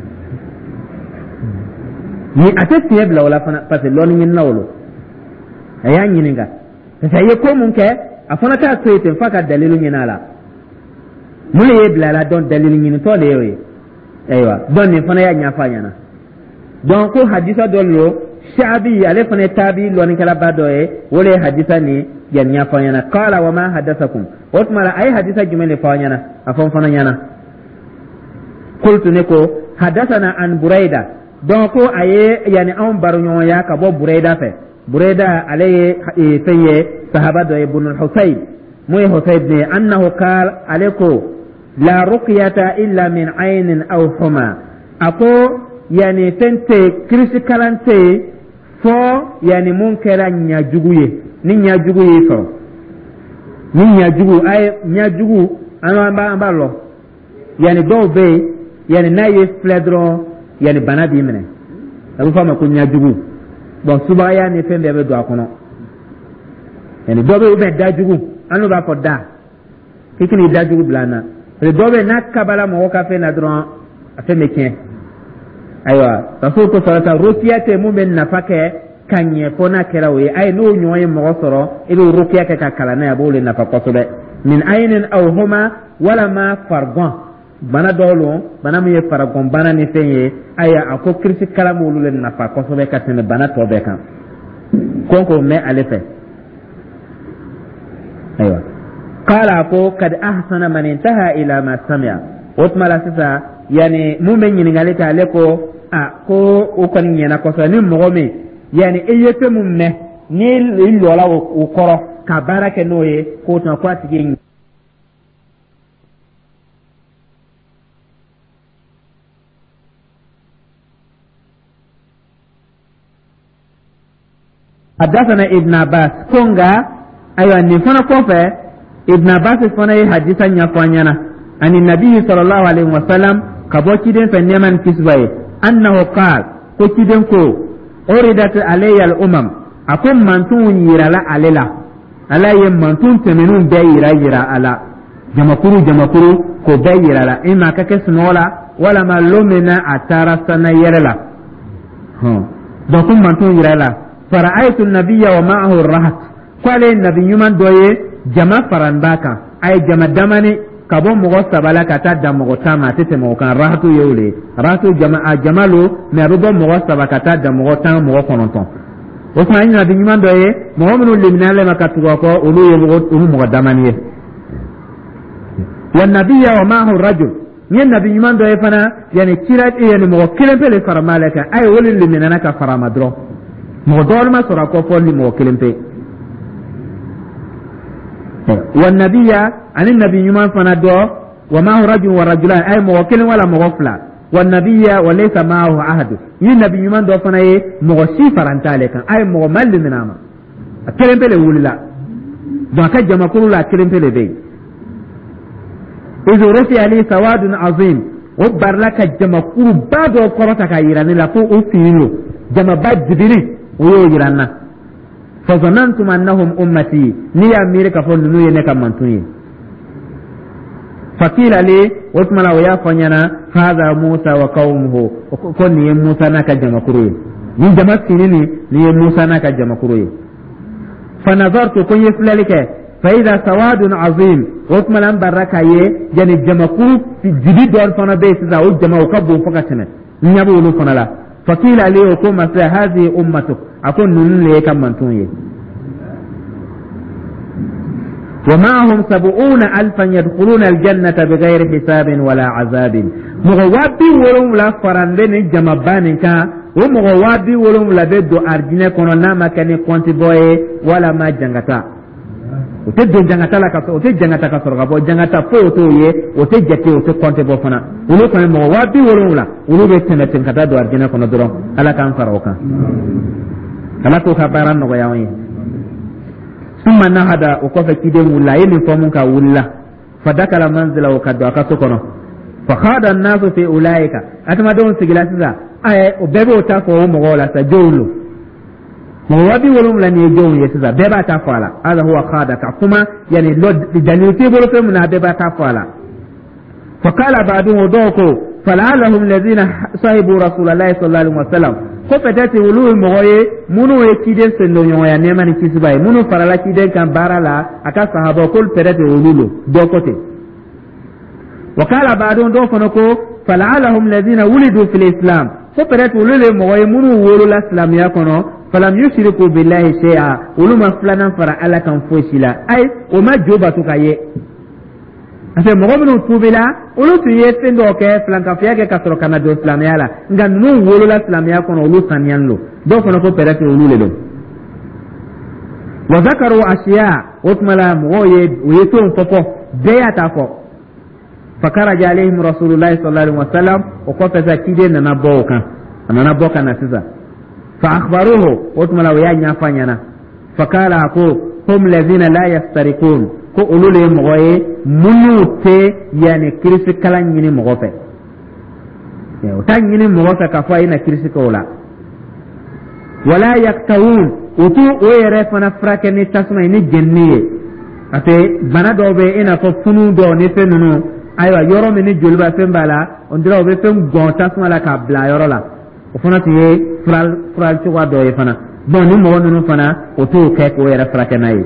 ni atesti ebla wala fana passé lo ni nawlo aya nyininga sai ko mun ke afana ka tsoyete faka dalilu nyinala mun ebla la don dalilu nyin to le yoy aywa don ni fana ya nyafa nyana donc ko hadisa dollo shabi ale fana tabi lo ni kala badoye wala hadisa ni ya nyafa nyana qala wa ma hadathakum otmala ay hadisa jumele fa nyana afon fana nyana qultu neko hadathana an buraida donc ko aye yani an barnyo ya ka bo buraida fe buraida alayhi faye sahaba do ibn al-husayn moy husayn ne annahu qala alayko la ruqyata illa min aynin aw huma ako yani tente krisi kalante fo yani munkara nyajuguye ni nyajuguye fo ni nyajugu ay nyajugu amba lo yani do be yani naye fledron yani banadi mene abu fama ko nyajugu bon suba ya ni fembe be do akono yani do be dajugu anu ba ko da kikini dajugu blana le do be nakabala mo ka fe na dron afeme ken aywa rasul ko salata rukiyate mu'min nafake kanye fona kerawe ay no nyoy mo soro ilu rukiyake ka kala na abule nafako sobe min aynin aw huma wala ma fargon bana dolo bana mu ye fargon bana ni fenye aya ako krisi kala mo lule nafako sobe ka tene bana tobe kan konko me alefe aywa qala ko kad ahsana man intaha ila ma sami'a utmala sisa yani mu'min ni ngalita leko ko o kan nyana ko sa ni mo me yani eyete mumme ni lola o koro ka barake noye ko tan ko atigi حدثنا ابن عباس كونغا ايوه ني فانا كوفه ابن عباس فانا حديثا نيافانيانا ان النبي صلى الله عليه وسلم كبوكي دين فنيمان كسباي انه قال كوكيدن كو اوريدت علي الامم اكون منتون يرالا عليلا ala ye mantun temenun be yira ala jamakuru ko be yira la ima kake snola wala ma lomena atara sana yerela donc mantun yira la fara'aytu an-nabiyya wa ma'ahu ar-rahat qala an-nabi yuman doye jama farandaka ay jama damani kabo mo sabala kata damo tama tete mo kan rahatu yewle rahatu jamalu me rubo mo sabaka kata damo tan mo kononton o fa ina bi nyman doye mo mo liminale makatugo ko ulu yemu mo damani wa nabiyya wa ma'ahu ar-rajul yen nabi nyman doye fana yani kirat yani mo kilempe faramalaka ay woli liminana ka faramadro mo dolma sura ko folli mo kilempe wa nabiyya an nabi nyman fana do wa ma'ahu rajul wa rajulan ay mo kilen wala mo gofla wa nabiyya wa laysa ma'ahu ahad yin nabi nyman do fana ye mo si farantale kan ay mo malli minama kilempe le wulila donc ka jama kulu la kilempe le be izo rufi ali sawadun azim o barlaka jama kulu bado korota ka yirani la ko o filo jama badibiri o yo yiranna fa zanantum annahum ummati ni ya mire ka fon nu yene kam mantuye fakila li wasmana wa ya fanyana hadha musa wa qaumuhu ko ni musa na ka jama kuru ni jama sinini ni musa na ka jama kuru fa nazartu kun yislalika fa idha sawadun azim wasmana baraka ye jani jama kuru fi jibi don fana be sa o jama o kabbo fakatene nyabu no fana la fakila li ko masla hadhi ummatuk akon nun le kam mantunye ومعهم 70,000 يدخلون الجنة بغير حساب ولا عذاب مغوابي ولهم لا فرندن جمبان كا ومغوابي ولهم لا بدو أرجنة كونا ما كان كونتي بوي ولا ما جنغتا وتدو جنغتا لك وتدو جنغتا كسرغبو جنغتا فوتو يه وتجتي وتكونتي بو فنا ولو كان مغوابي ولهم لا ولو بيتنتين كتا دو أرجنة كونا درون ألا كان فروكا كما تو خبران نغو يوين ثم نهدا وقف كيدن ولا يني فمون كا ولا فدخل منزله وكدوا كسكنو fa khada an-nasu fi ulaika atama don sigila siza ay o bebe ta ko mo wala sa jowlu mo wabi wolum la ni jowu yesiza beba ta fala hada huwa khada ka kuma yani lod dalilti bolo fe muna beba ta fala fa qala ba'duhu doko fala'alahum alladhina sahibu rasulullahi sallallahu alaihi wasallam ko peut-être wulu mo ye munu e kiden sendo nyoya ne mani kisbay munu farala kiden kan barala aka sahaba ko peut-être wulu do côté wa qala ba'duhu doko ko fala'alahum alladhina wulidu fil islam ko peut-être wulu mo ye munu wulu la islam ya kono falam yushriku billahi shay'a wulu ma flana fara ala kan foshila ay o ma joba to kaye ase mogo minu tubila ulu tu ye sendo ke flanka fiya ke kasoro kana do islamia la nga nu wolo la islamia kono ulu sanian lo do kono ko perete ulu le do wa zakaru ashiya utmala mogo ye to fofo beya ta ko fakaraja alaihim rasulullah sallallahu alaihi wasallam o ko pesa kide na boka na boka na sisa fa akhbaruhu utmala wa ya nyafanya na fakala ko hum ladina la yastarikun ko ulule mogoye munu te yani kirisi kala nyini mogofe o ta nyini mogofe ka fa ina kirisi ko la wala yaktawun utu o yere fana frake ni tasma ni jenniye ate bana do be ina ko funu do ni fenunu aywa yoro me ni julba fembala on dira o be fem gon tasma la ka bla yoro la o fana tiye fral ci wa do e fana bon ni mo nunu fana o to ke ko yere frake nayi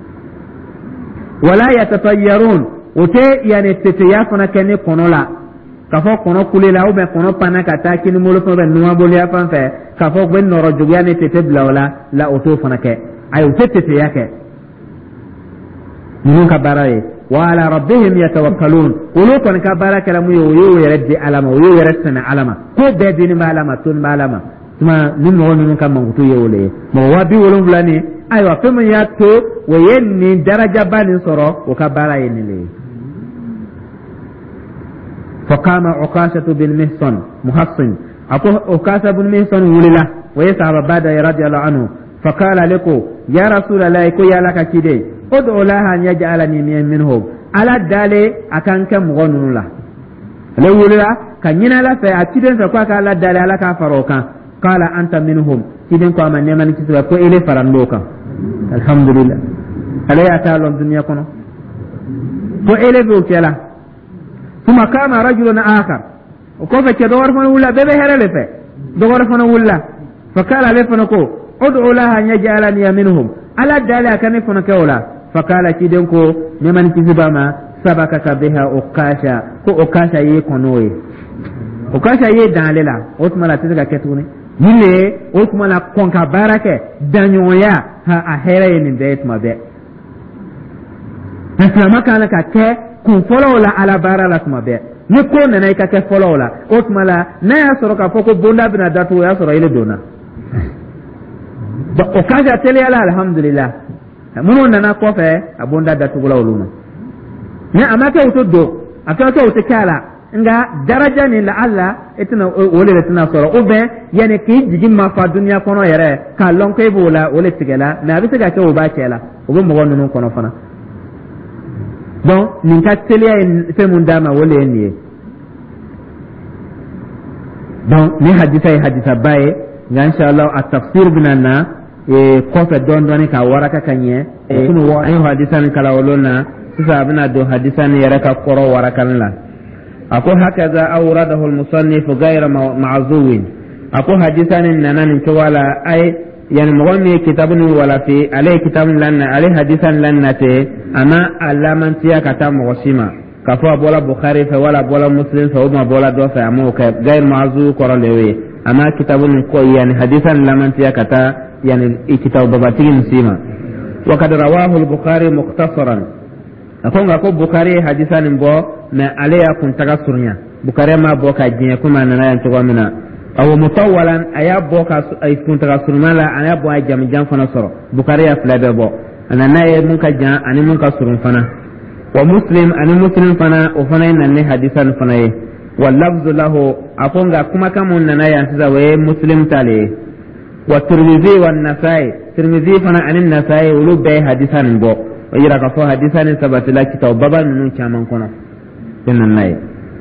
wala yatatayyarun ote yani teteya fana kene kono la kafo kono kulela o be kono pana kata kini molo fo be nuwa bolia fanfe kafo be noro jugya ne tete blawla la oto fana ke ay tete yake mun ka baraye wa ala rabbihim yatawakkalun ulu kon ka baraka la mu yo yerdi alama yo yersana alama ko be dini malama tun malama tuma nin mo nun kam mangutu yewle mo wabi wolum blani aywa femu ya to wayenni daraja bani soro o ka bara yenile faqama uqashatu bil mihsan muhassin ako uqasha bil mihsan wulila wa yasaba bada radiyallahu anhu faqala lahu ya rasulullahi ko ya laka kide ud'u laha an yaj'alani minhum ala dale akan kam gonula le wulila kanyina la fa akiden fa ka ala dale ala ka farokan qala anta minhum kiden ko amane man kiswa ko ile farandoka alhamdulillah alaya ta'ala dunya kono ko elebe kela kuma kama rajulun akhar ko fe ke dawar fana wala bebe herele fe dawar fana wala fakala le fana ko ud'u laha yaj'alani minhum ala dala kan fana kawla fakala kiden ko neman kizibama sabaka biha ukasha ko ukasha ye konoye ukasha ye dalela otmala tiga ketune yile otmala konka barake danyoya ha ahera yin da yatma be islama kana ka ke kun follow la ala bara la kuma be ni ko na nay ka ke follow la otmala na ya soro ka foko bonda bina datu ya soro ile dona ba o kaja tele ala alhamdulillah muno na ko fe abonda datu gula uluna ne amaka uto do akaka uto kala nga daraja ni la alla etna wole etna soro obe yani ki jigin ma fa dunya kono yere ka lon ko bola wole tigela na bi tiga ke o ba kela obo mo wonu kono fana donc nin ka tele en fe mun dama wole ni donc ni hadisa bae nga inshallah at tafsir binana ko fe don don ka waraka kanye kunu wa ayo hadisan kala wolona sisa bina do hadisan yere ka koro warakan la أقول هكذا أورده المصنف غير معزو أقول حديثان إننا ولا أي يعني مغني كتاب ولا في عليه كتاب لنا عليه حديثان لنا أما علامة تيا كتاب وسيما كفوا بولا بخاري فولا بولا مسلم فوما بولا دوفة أموك غير معزو كورلوي أما كتاب يعني حديثان لمن تيا كتاب يعني كتاب بباتين سيما وقد رواه البخاري مختصرا أقول بخاري حديثان بو ما عليها كنت تغسرنيا بخاري ما بوكا جنيا كما ننا ينتقوا منا أو مطولا أيا بوكا أي كنت تغسرنا لا أنا بوكا جام فنصر بخاري أفلا بو أنا ناي منك جان أنا منك سرون فنا ومسلم أنا مسلم فنا وفنا إنني حديثان فنا واللفظ له أقول كما كمون ننا ينتزا مسلم تالي والترمذي والنسائي ترمذي فنا عن النسائي ولو بي حديثان بو ويرا كفو حديثان سبت لا كتاب بابا نون كمان كنا إنن ناي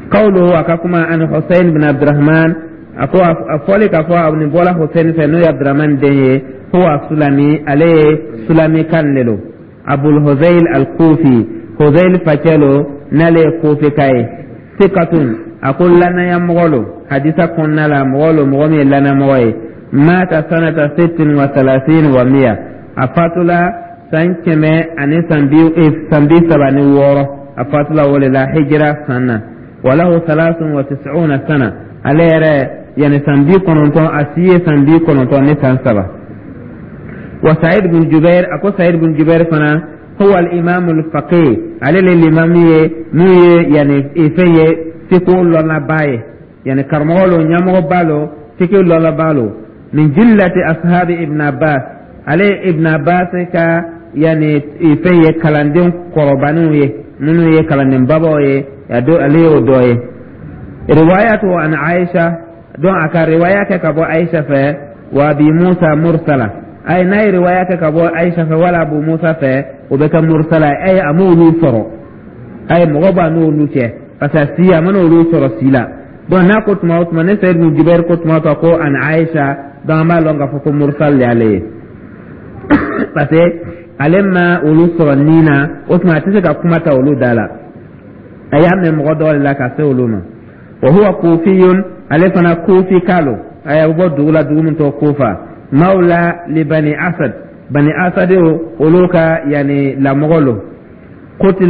قوله وكما عن حسين بن عبد الرحمن أقولك أفوا ابن بولا حسين فنو عبد الرحمن دي هو سلمي عليه سلمي كان له أبو الهذيل الكوفي هذيل فتلو نالي كوفي كاي ثقة أقول لنا يا مغلو حديثا كنا لا مغلو مغمي لنا موي مات سنة 36 و100 أفاتلا سنكمي أني سنبي سباني وورو أفاتلا ولله هجرة سنة وله 93 سنة عليه يعني سنبي كنونتون أسيه سنبي كنونتون نسان سبا. وسعيد بن جبير أكو سعيد بن جبير فنا هو الإمام الفقيه عليه الإمام يعني إفيه تقول لنا باي يعني كرمولو نيامو بالو تقول لنا بالو من جلة أصحاب ابن عباس عليه ابن عباس كا يعني إفيه كلاندين قربانوه منو كلاندين بابوه يدو عليه ودوه. روايته عن عائشة دون أكا رواية كابو عائشة فيه وابي موسى مرسلة أي ناي رواية كابو عائشة فيه ولا أبو موسى فيه وبك مرسلة أي أمولو فرو أي مغبا نولو شه فساسيا منولو فرو سيلا دون ناكوت موت من سيد من جبير كوت موت أكو عن عائشة دون ما لونغا فكو مرسل عليه فسي ألما أولو فرو نينا وثما تسكا كمتا أولو دالا أيام مغدور لك سيولوما وهو كوفي ألفنا كوفي كالو أي أبو دولا دومن تو كوفا مولى لبني أسد بني أسد أولوكا يعني لمغلو قتل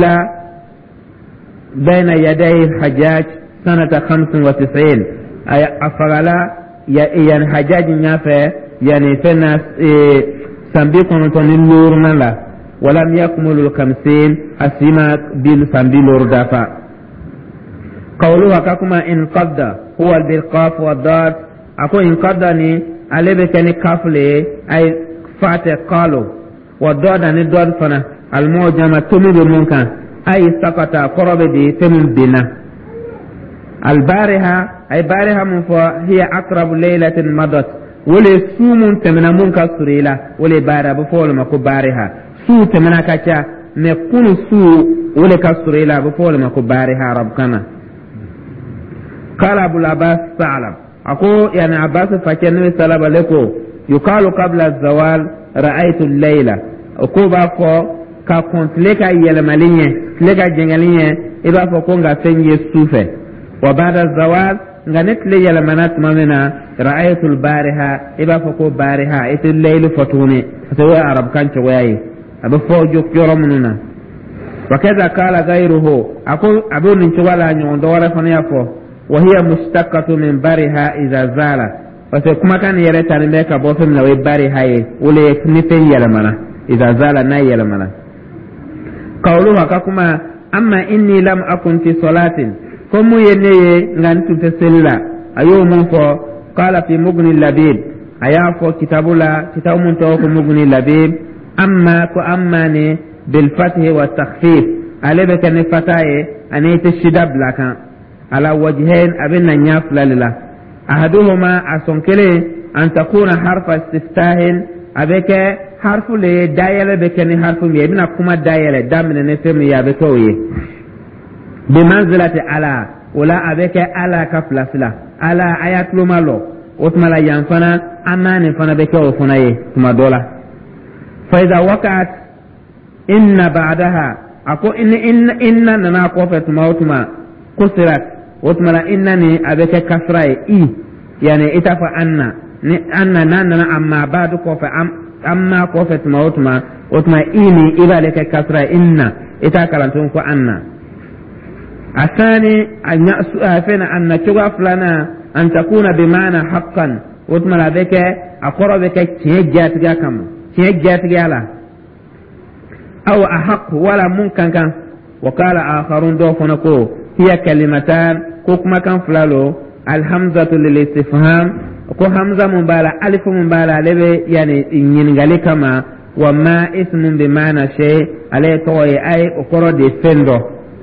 بين يدي الحجاج سنة 95 أي أفغلا يعني حجاج نافع يعني فينا سنبيكم تنلورنا لا ولم يكمل 50 أسيما بيل سنبيلور دافع. قولها كما انقض هو بالقاف والضاد أكو انقضني على بكني كافلي أي فات قالوا والضاد أن الضاد فنا المعجمة تمد منكا أي سقط قرب دي تمن بنا. البارحة أي بارحة منفا هي أقرب ليلة مضت ولي سوم تمنا منكا سريلا ولي بارحة بفول مكو بارحة سو تمنا كاچا نكون سو ولي كسريلا بفول مكو بارحة ربكنا. قال أبو العباس ثعلب أقول يعني عباس فكرني ثعلب لكو يقال قبل الزوال رأيت الليلة أقول باكو كنت لك يلماليني لك جناليني إذا فكون غفنجي السوفة وبعد الزوال غنت لي يلمانات ممنا رأيت البارحة إذا فكو بارحة إت الليل فتوني فتوى عرب كان شوائي أبو فوجك يرمنا وكذا قال غيره أقول أبو ننشوالا نيون دورة فنيافو وهي مشتقة من بارها إذا زال فكما كان يريتان لك بوفم لو بارها ولي نفين يلمنا إذا زال نا يلمنا. قولها كما أما إني لم أكن في صلاة كم يني غنت تسلا أيوم فو قال في مغني اللبيب أيافو كتاب من توق مغني اللبيب أما كأماني بالفتح والتخفيف على بكني فتاة أني تشدب لك على وجهين أبنا نيافلا لله أحدهما أسنكلي أن تكون حرف استفتاح أبك حرف لي دايلة بكني حرف مي ابن كما دايلة دامن نسم يا بكوي بمنزلة على ولا أبك على كفلسلا على آيات لمالو وتملا ينفنا أمان فنا بكو فناي ثم دولا. فإذا وقعت إن بعدها أكو إن ننا قفت موتما كسرت وتملا إنني أبك كسراي إي يعني إتفا أن نانا أما بعد كوفة أما كوفة موتما وتما إني إذا لك كسراي إن إتاكالنتم كو أن الثاني أن تغف لنا أن تكون بمعنى حقا وتملا بك أقرب بك تيجات كم تيجات لا أو أحق ولا ممكن كان. وقال آخرون دوفنكو هي كلمتان كوكما كان فلالو الحمزة للاستفهام كو حمزة مبالا ألف مبالا لبي يعني ينغالي كما وما اسم بمعنى شيء عليه توي أي أقرأ دي فندو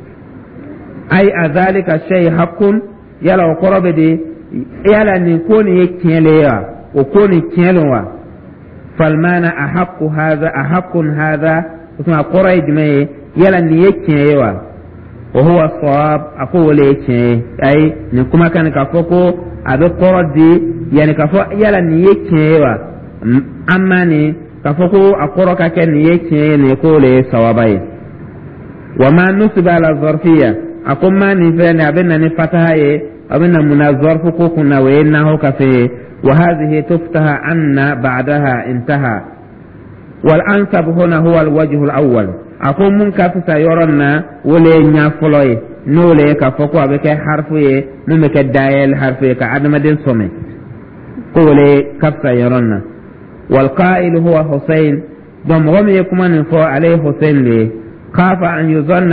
أي أذلك الشيء حق يلا أقرأ دي يلا نكون يكيليا وكون يكيلوا فالمعنى أحق هذا وثم أقرأ دمي يلا نيكيليا وهو الصواب أقول أي نكما كان كفوكو أبي قردي يعني كفو يلا نيكي أما ني كفوكو أقرك كان نيكي نيقول صوابي. وما نصب على الظرفية أقوم ما نفعل أبنا نفتها أبنا من الظرف كنا وإنه كفي وهذه تفتح عنا بعدها انتهى. والأنسب هنا هو الوجه الأول أقوم من كفي سيرنا ولي نفلوي نولي كفوكو أبك حرفي ممك الدائل حرفي كعدم دين سمي قولي كفي سيرنا. والقائل هو حسين ضم غمي يكمن فو عليه حسين لي خاف أن يظن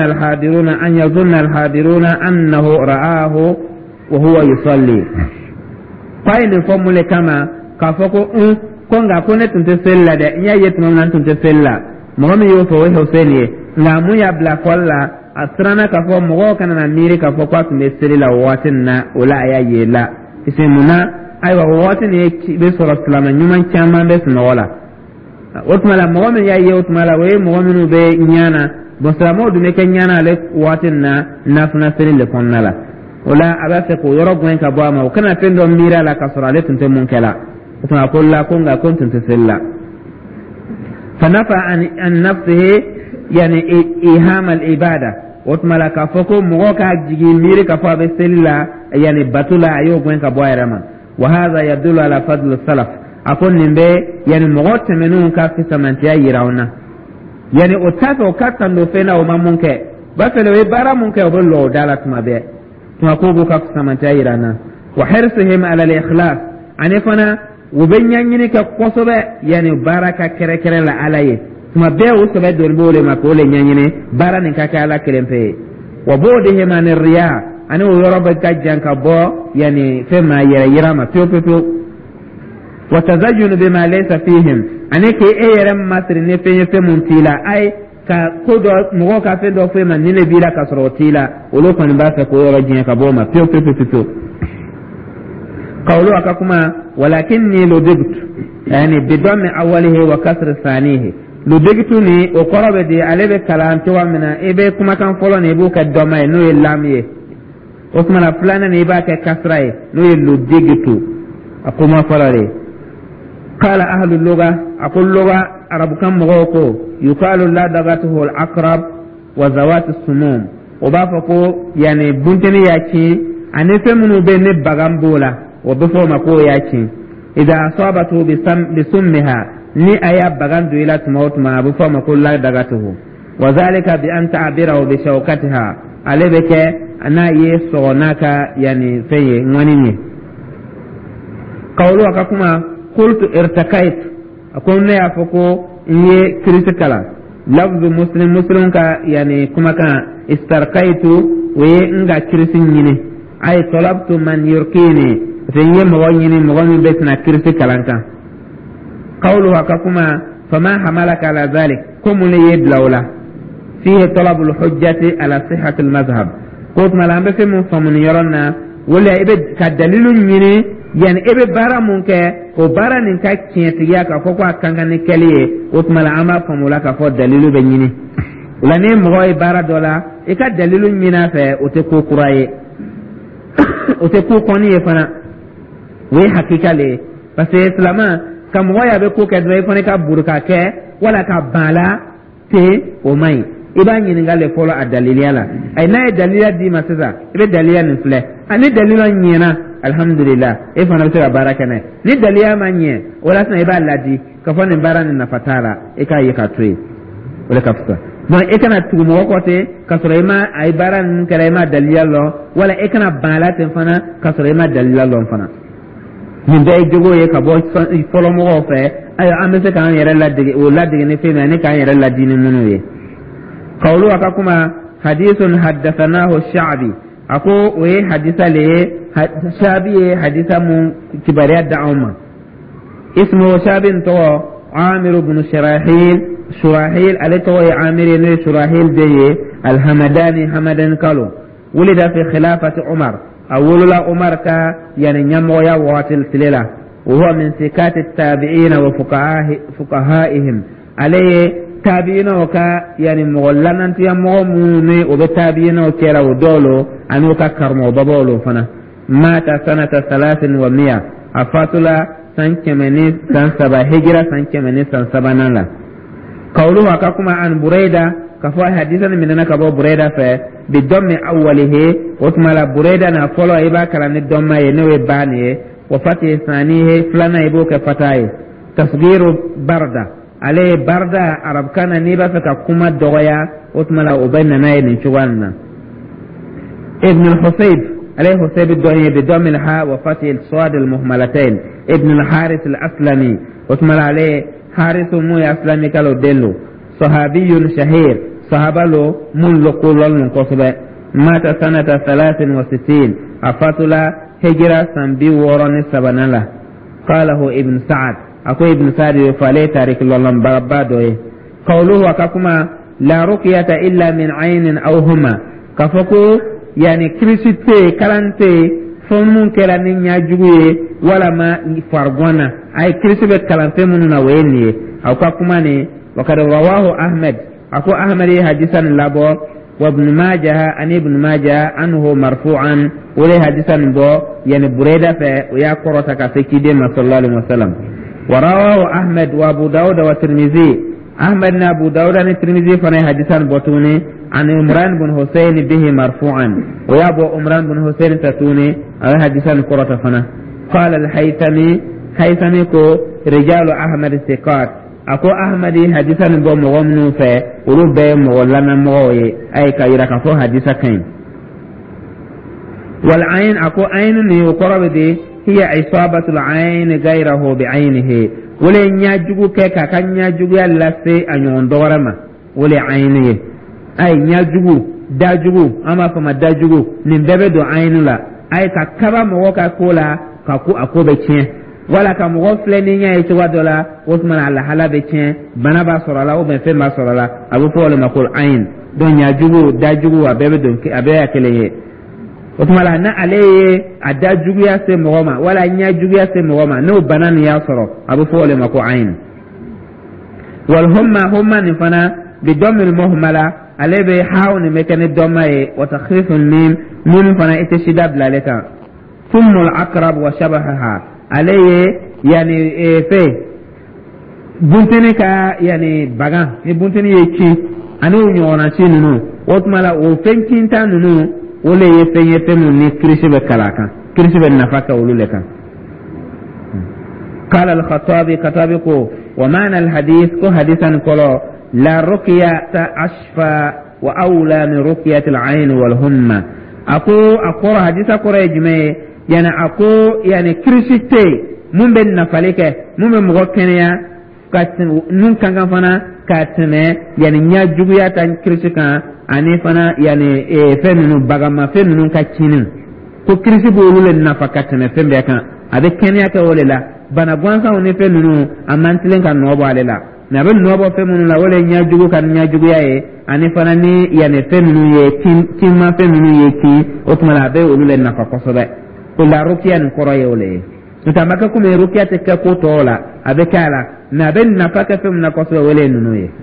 الحاضرون أنه رآه وهو يصلي. قائل فمولي كما كفوكو konga kone tunte sella de nya yetuma nan tunte sella mo mi yo fo Hussein la mu ya bla kolla asrana ka fo mo kana na miri ka fo kwa tunte sella watin na ula ya yela isimuna aywa watin e be sura salama nyuman chama be sno wala otmala mo mi ya ye otmala we mo mi no be nyana bo salamo du ne kenyana le watin na nafna sella konnala ula abase ko yoro gwen ka bo ma kana pendo mira la ka sura le tunte mun kala فأقول لا كونغا كنت تسلا فنفع عن نفسه يعني إيهام العبادة وتملا كفوكو موكا جيجي ميري كفوا بسلا يعني بطولا أيوب وين كبويرما. وهذا يدل على فضل السلف أقول نبي يعني موت منون كافي سمنتيا يراونا يعني أتاك وكاتن فينا وما ممكن بس لو يبارا ممكن وبلو دالت ما بيه تمكوبو كافي سمنتيا يرانا. وحرصهم على الإخلاص عنفنا وبنيانيني كقصبة يعني باركة كرة لا عليه ثم بيع وسبة دون بولي ما كولي نيانيني بارن كاكالا كلام فيه. وبوده من الرياء أنا ويرب كجان كبو يعني فيما يرما بيو بيو. وتزين بما ليس فيهم أنا كي يرم مصر نفي في منتيلا أي كودو موكا في دو فيما نيني بيلا كسروتيلا ولو كان باسا كورو جين كبو ما بيو بيو بيو. قولوا أكاكما ولكني لدغت يعني بضم أوله وكسر ثانيه لدغتني وقرب دي عليه كلام توا منا إبه كما كان فلان يبوك الدماء نو اللاميه وكما فلان يباك كسره نو لدغت أقوم فراري. قال أهل اللغة أقول لغة عرب كم مغوكو يقال لا دغته الأقرب وزوات السموم وبافقو يعني بنتني يأتي أن يفهموا بين بغامبولا وبفو مكو ياكي إذا أصابته بسمها ni aya bagandu ila tmawt ma bu fama kullu dagatuhu wa zalika bi an ta'birahu bi shawkatiha alebeke ana yesonaka yani feye ngwanini qawlu akakuma qultu irtakait akunna yafoko ye kritikala lafzu muslim ka yani kuma ka istarkaitu we nga krisin yini ay talabtu man yurkini feye mawanyini mawani betna kritikalanka قوله ككما فما حملك على ذلك كم ليد لولا فيه طلب الحجة على صحة المذهب قلت ما لهم بفهم فمن يرنا ولا إبد كدليل يني يعني إبد بارا منك وبارا ننكا كينتياك فوقوا كانغا نكاليه قلت ما لهم فمولاك فو دليل بنيني ولا نيم مغوي بارا دولا إكا دليل ينا فا أتكو قرأي أتكو قوني فنا وي حقيقة لي بس إسلاما kam waya be ko kedwe fone ka burka ke wala ka bala te o mai iba nyini ngale folo adaliliala ay na dalila di masasa ibe dalila ni fle ani dalila nyina alhamdulillah e fona be baraka ne ni dalila manye wala sana iba ladi ka fone barani na fatara e ka yi ka tui wala ka fuka don e kana tugu mo ko te ka surema ay baran karema dalila lo wala e kana bala te fana ka surema dalila lo fana min day jogo ye ka bo folo mo fe ay amese kan yere ladde o ladde ne fe ne kan yere ladde ni munu ye qawlu akakuma hadithun haddathanahu ash-sha'bi ako we haditha le shabi haditha mu kibariya da'uma ismu shabin to amir ibn shurahil alito ya amir ibn shurahil de al-hamadani hamadan qalu ولد في خلافة عمر أول لا عمر كا يعني نمويا واتل تللا وهو من سكات التابعين وفقهائهم عليه tabiina oka yani mogollanan tiya mogomune obe tabiina okera odolo anuka karmo babolo fana mata sanata 300 afatula sankemeni sansaba hijra sankemeni sansaba nala qawluhu akakuma an burayda kafa hadisan minna kabo burayda fa bidammi awwalihi utmala burayda na folo iba kalani damma yenewe baniye wa fatih thanihi flana ibuka fatai tasghiru barda ale barda arab kana niba faka kuma doya utmala ubayna nayin chuwanna ibn al-husayb عليه حسيب الدنيا بضم الحاء وفتح الصاد المهملتين ابن الحارث الأسلمي وتمل عليه حارث مو أسلمي كالو دلو صحابي شهير صحابة له من لقول القصبة مات سنة 63 أفاتلا هجرة سنبي ورن سبنالا قاله ابن سعد أكو ابن سعد يفعلي تاريخ الله بربادوه قوله وككما لا رقية إلا من عين أو هما كفكو yani krisite kalante fonmun kera ni nyajuye wala ma fargona ay krisibe kalante mun na weni aw ka kuma ni wakad rawahu ahmad ako ahmad hadisan labo wa ibn majah an ibn majah anhu marfu'an wala hadisan bo yani burayda fa ya qorata ka sekide ma sallallahu alaihi wasallam wa rawahu ahmad wa abu daud wa tirmizi ahmad na abu daud na tirmizi fa hadisan botuni عن عمران بن حسين به مرفوعا ويابو عمران بن حسين تتوني على حديثان قرة فنا قال الحيثمي كو رجال أحمد الثقات أكو أحمد حديثان بو مغمنو فا ولو بي مغلنا مغوي أي كايرا كفو حديثا كين والعين أكو عين يقرب دي هي عصابة العين غيره بعينه ولن يجوكو كيكا كان يجوكو يلسي أن يندورما ولي عينه ay nyajugu dajugu ama fama dajugu nin bebe do ainula ay ka kaba mo ka kola ka ku akobe chen wala ka mo fleni nya e tiwa dola osman ala halabe chen bana ba sorala o be fe ma sorala abu fole makul ain don nyajugu dajugu wa bebe don ki abe ya keleye osman na aleye adajugu ya se mo wala nyajugu ya se mo no banani ya soro abu fole makul ain wal humma ni fana بضم المهملة عليه بيحاول مكان الضمة وتخفيف الميم من فنا اتشداد لالتا ثم الأقرب وشبهها عليه يعني في بنتني كا يعني بعان بنتني يكي أنا ونيونا شينو وتملا وفنكين تانو ولا يفين من كريش بكلاكا كريش بالنفاكا ولولكا قال الخطابي كتابكو ومعنى الحديث كو حديثا كلو لا رقية أشفى وأولى من رقية العين والهمة أقول حديثة قريجمي يعني أقول يعني كريسيتي من بين نفالك من بين مغوكينيا نون كان فانا كاتمي يعني نيا جوبيا تان كريسيكا أني فانا يعني فننو بغاما فننو كاتشينين كو كريسي بولو لنفا كاتمي فن بيكا أبي كينيا كولي لا بنا غوانسا وني فننو أمانتلين كان نوبو علي لا na ben no bo femunu la wala nya jugu kan nya jugu yae ani fana ni yani femunu ye tin ma femunu ye ki otmala be ulule na fa kosobe ko la rukiya ni koroye ole to tamaka kuma rukiya te ka ko tola abe kala na ben na fa ka femuna kosobe wala nunu ye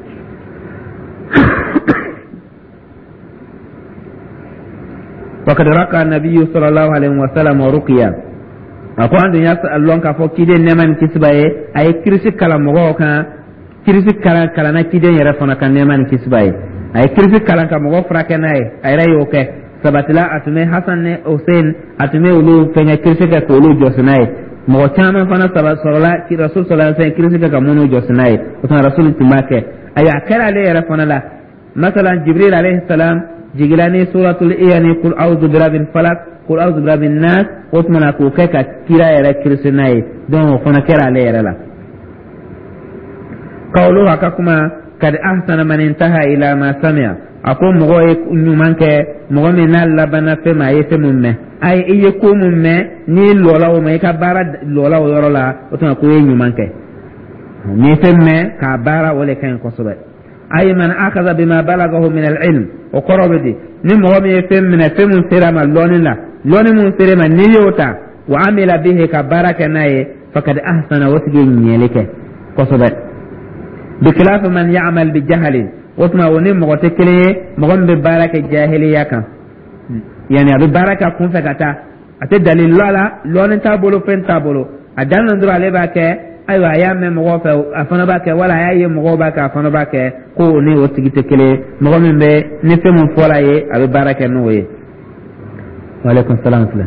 وقد رقى النبي صلى الله عليه وسلم ورقيا أقول أن يسأل لونك فوكيدي نمان كسباye ay kirisi kala mogo kan kirisi kala na kiden yara fona kan neman kisbaye ay kirisi kala ka mogo frake nay ay rayo ke sabatila atume hasan ne hussein atume ulu fenya kirisi ka ko ulu josnay mo chama fana sabala ki rasul sallallahu alaihi wasallam kirisi ka mono josnay utan rasul timake ay akara le yara fona la masalan jibril alaihi salam jigilani suratul iyani qul a'udhu birabbil falaq qul a'udhu birabbin nas utmana ko ka kira yara kirisi nay don fona kira le yara la قولوا كما قد أحسن من انتهى إلى ما سمع أقول مغوي نمانك مغوي من اللبنا فيما يفهمه أي يكون مما نيل لولا وما يكبر لولا ويرولا وتنقوي نمانك نفهمه كبارا ولا كان قصبة أي من أخذ بما بلغه من العلم وقرب دي نمغوي يفهم من فهم سيرما لون لا لون من سيرما نيوتا وعمل به كبارا كناي فقد أحسن وسجن يلك قصبة بخلاف من يعمل بجهل وتما وني مغتكلي مغم ببارك الجاهلية كان يعني ببارك كون فكتا أتدليل لا لون تابولو فين تابولو أدان ندر عليه باك أيوة أيام مغوفة أفنى باك ولا أيام مغوباك أفنى باك كوني وتكتكلي مغم بي نفهم فولاي أبي بارك نوي. وعليكم السلام ورحمة الله.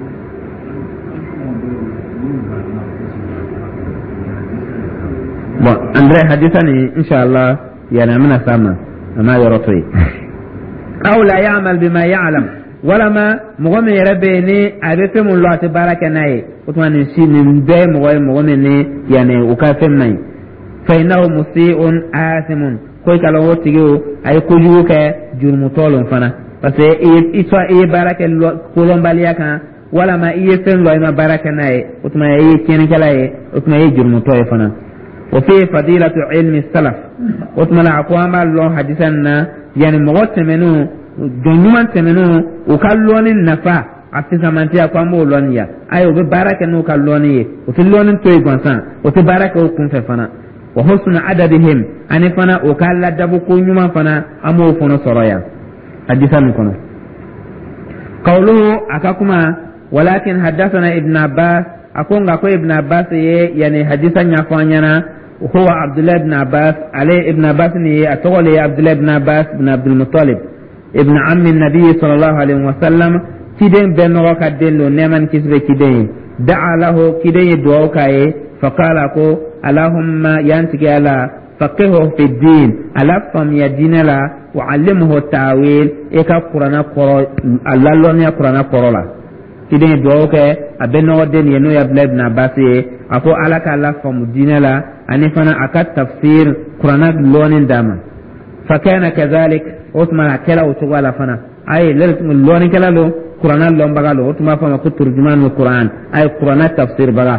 bon andre hadithani inshallah yana mina sama ama yorotoi aw la ya'mal bima ya'lam wala ma mugome rabeni abefe mun lati baraka nayi utmani sinin be mugome ni yani ukafem nay fa innahu musii'un asimun koy kala wotigo ay ko yuke jurmu tolon fana parce que itwa e baraka kolombaliya kan wala ma iye fen lo ma baraka nayi utmani e ken kala e utmani jurmu toy fana. وفي فضيلة علم السلف وتمنع أقوام الله حديثنا يعني مغت منه جنوان منه وكاللون النفع أفتسا منتي أقوام اللونية أيوة ببارك أنه كاللونية وفي اللون توي بانسان وتبارك وكم فنا وحسن عددهم أن فنا وكال دبقوا نيوان فنا أمو فنا سرايا حديثنا كنا قوله أكاكما ولكن حدثنا ابن عباس أكون قاكو ابن عباس يعني حديثا يفانينا هو عبد الله بن عباس عليه ابن عباس أتولي عبد الله بن عباس بن عبد المطلب ابن عم النبي صلى الله عليه وسلم كدين بين روك الدين لو نيمان كسب كدين دعا له كدين دعوكاي فقال أكو اللهم ينتقي على فقهه في الدين ألفهم يدين لا وعلمه التعويل إيكا قرانا قرى الله لوني قرانا قرى kidin doke abeno den yeno ya ibn Abbas ako alaka la famu dinala ani fana akat tafsir qur'ana lonin dama fakana kadhalik utma kala utwala fana ay lonin kala lo qur'ana lon bagalo utma fama ku turjuman qur'an ay qur'ana tafsir baga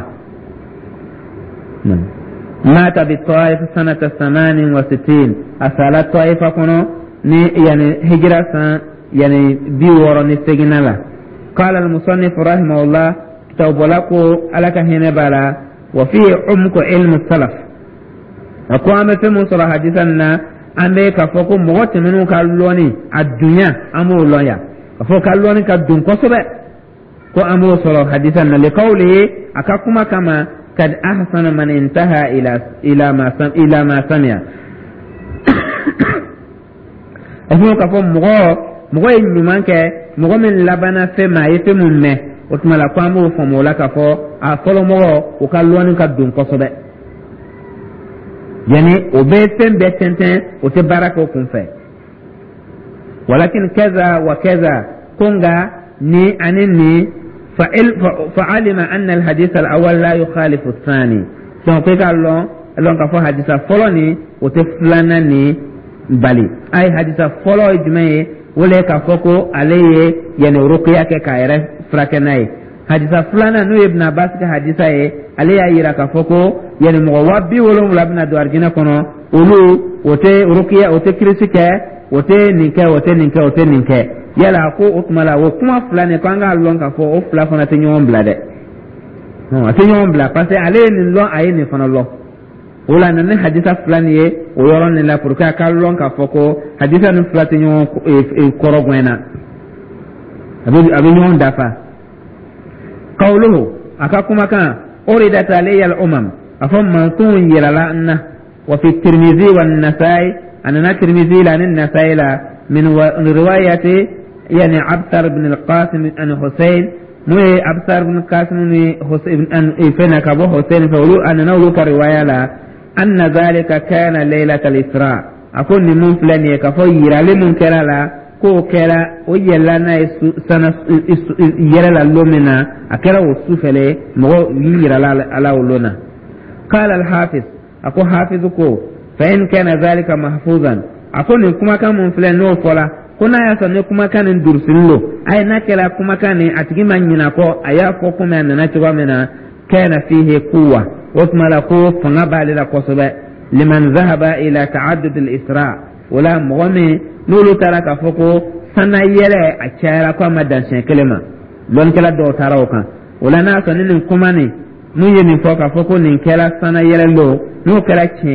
مات بالطائف سنة 68 أسالت طائفة كنو يعني هجرة يعني بيورو نستجنالا. قال المصنف رحمه الله كتاب لكو ألك هنا بلا وفيه عمق علم السلف أقوام في مصر حديثنا أمي كفوكو مغت منو كاللوني الدنيا أمو اللونيا كفوكو كاللوني كالدون كسبة كو أمو صلى حديثنا لقوله أكاكما كما قد أحسن من انتهى إلى ما سمع أفو كفو مغو ينمان كي mɔgɔ min labana fɛn ma a ye fɛn mun mɛn o tuma la ko an b'o faamu o la k'a fɔ a fɔlɔ mɔgɔ o ka lɔnni ka don kosɛbɛ yani o bɛ fɛn bɛɛ tɛntɛn o tɛ baara kɛ o kun fɛ walakin kɛza wa kɛza ko nka ni ani ni fa'alima anna alhadith al-awwal la yukhalifu ath-thani donc ko ka lɔn k'a fɔ hadisa fɔlɔ ni o tɛ filanan ni bali ay hadisa fɔlɔ ye jumɛn ye wole ka foko aleye yani ruqya ke kaire frakanaye hadisa fulana no ibn Abbas ka hadisa ye aleya yira ka foko yani mo wabbi wolo mulabna do arjina kono ulu wote ruqya wote krisike wote ninke yala ko utmala wo kuma fulane ko anga lon ka fo o fula fona te nyom blade no ate nyom bla parce ale ni lon aye ni fona lo wala nan hadisa fulani ye o yoron ni la pour ka kallon ka foko hadisa ni fulati nyon korogwena abi nyon dafa qawluhu akakuma kan uridat alayya al-umam afam mantun yirala anna wa fi at-Tirmidhi wa an-Nasa'i anna Tirmidhi la an-Nasa'i la min riwayati yani Absar ibn al-Qasim an Husayn مو أبصر بن قاسم بن أن إفنا كابو حسين فولو أن نولو كرواية لا أن ذلك كان ليلة الإسراء أكون من فلان يكفو يرالي من كلا لا كو كلا ويلانا سنة يرالا لومنا أكلا وصوفلي مغو يرالا على ولونا. قال الحافظ أكو حافظكو فإن كان ذلك محفوظا أكون كما كان من فلان نو فلا kuna ya sanne kuma kanin dursillo ay nakela kuma kani atigi manyina ko aya ko kuma na tuwa mena kana fihi quwwa watmala ko fanga balila kosobe liman dhahaba ila ta'addud al-isra wala mughami nulu taraka foko sana yele achara ko madan shen kelema lon kala do tarawka wala na sanin kuma ni nu yemi foka foko nin kala sana yele lo nu kala che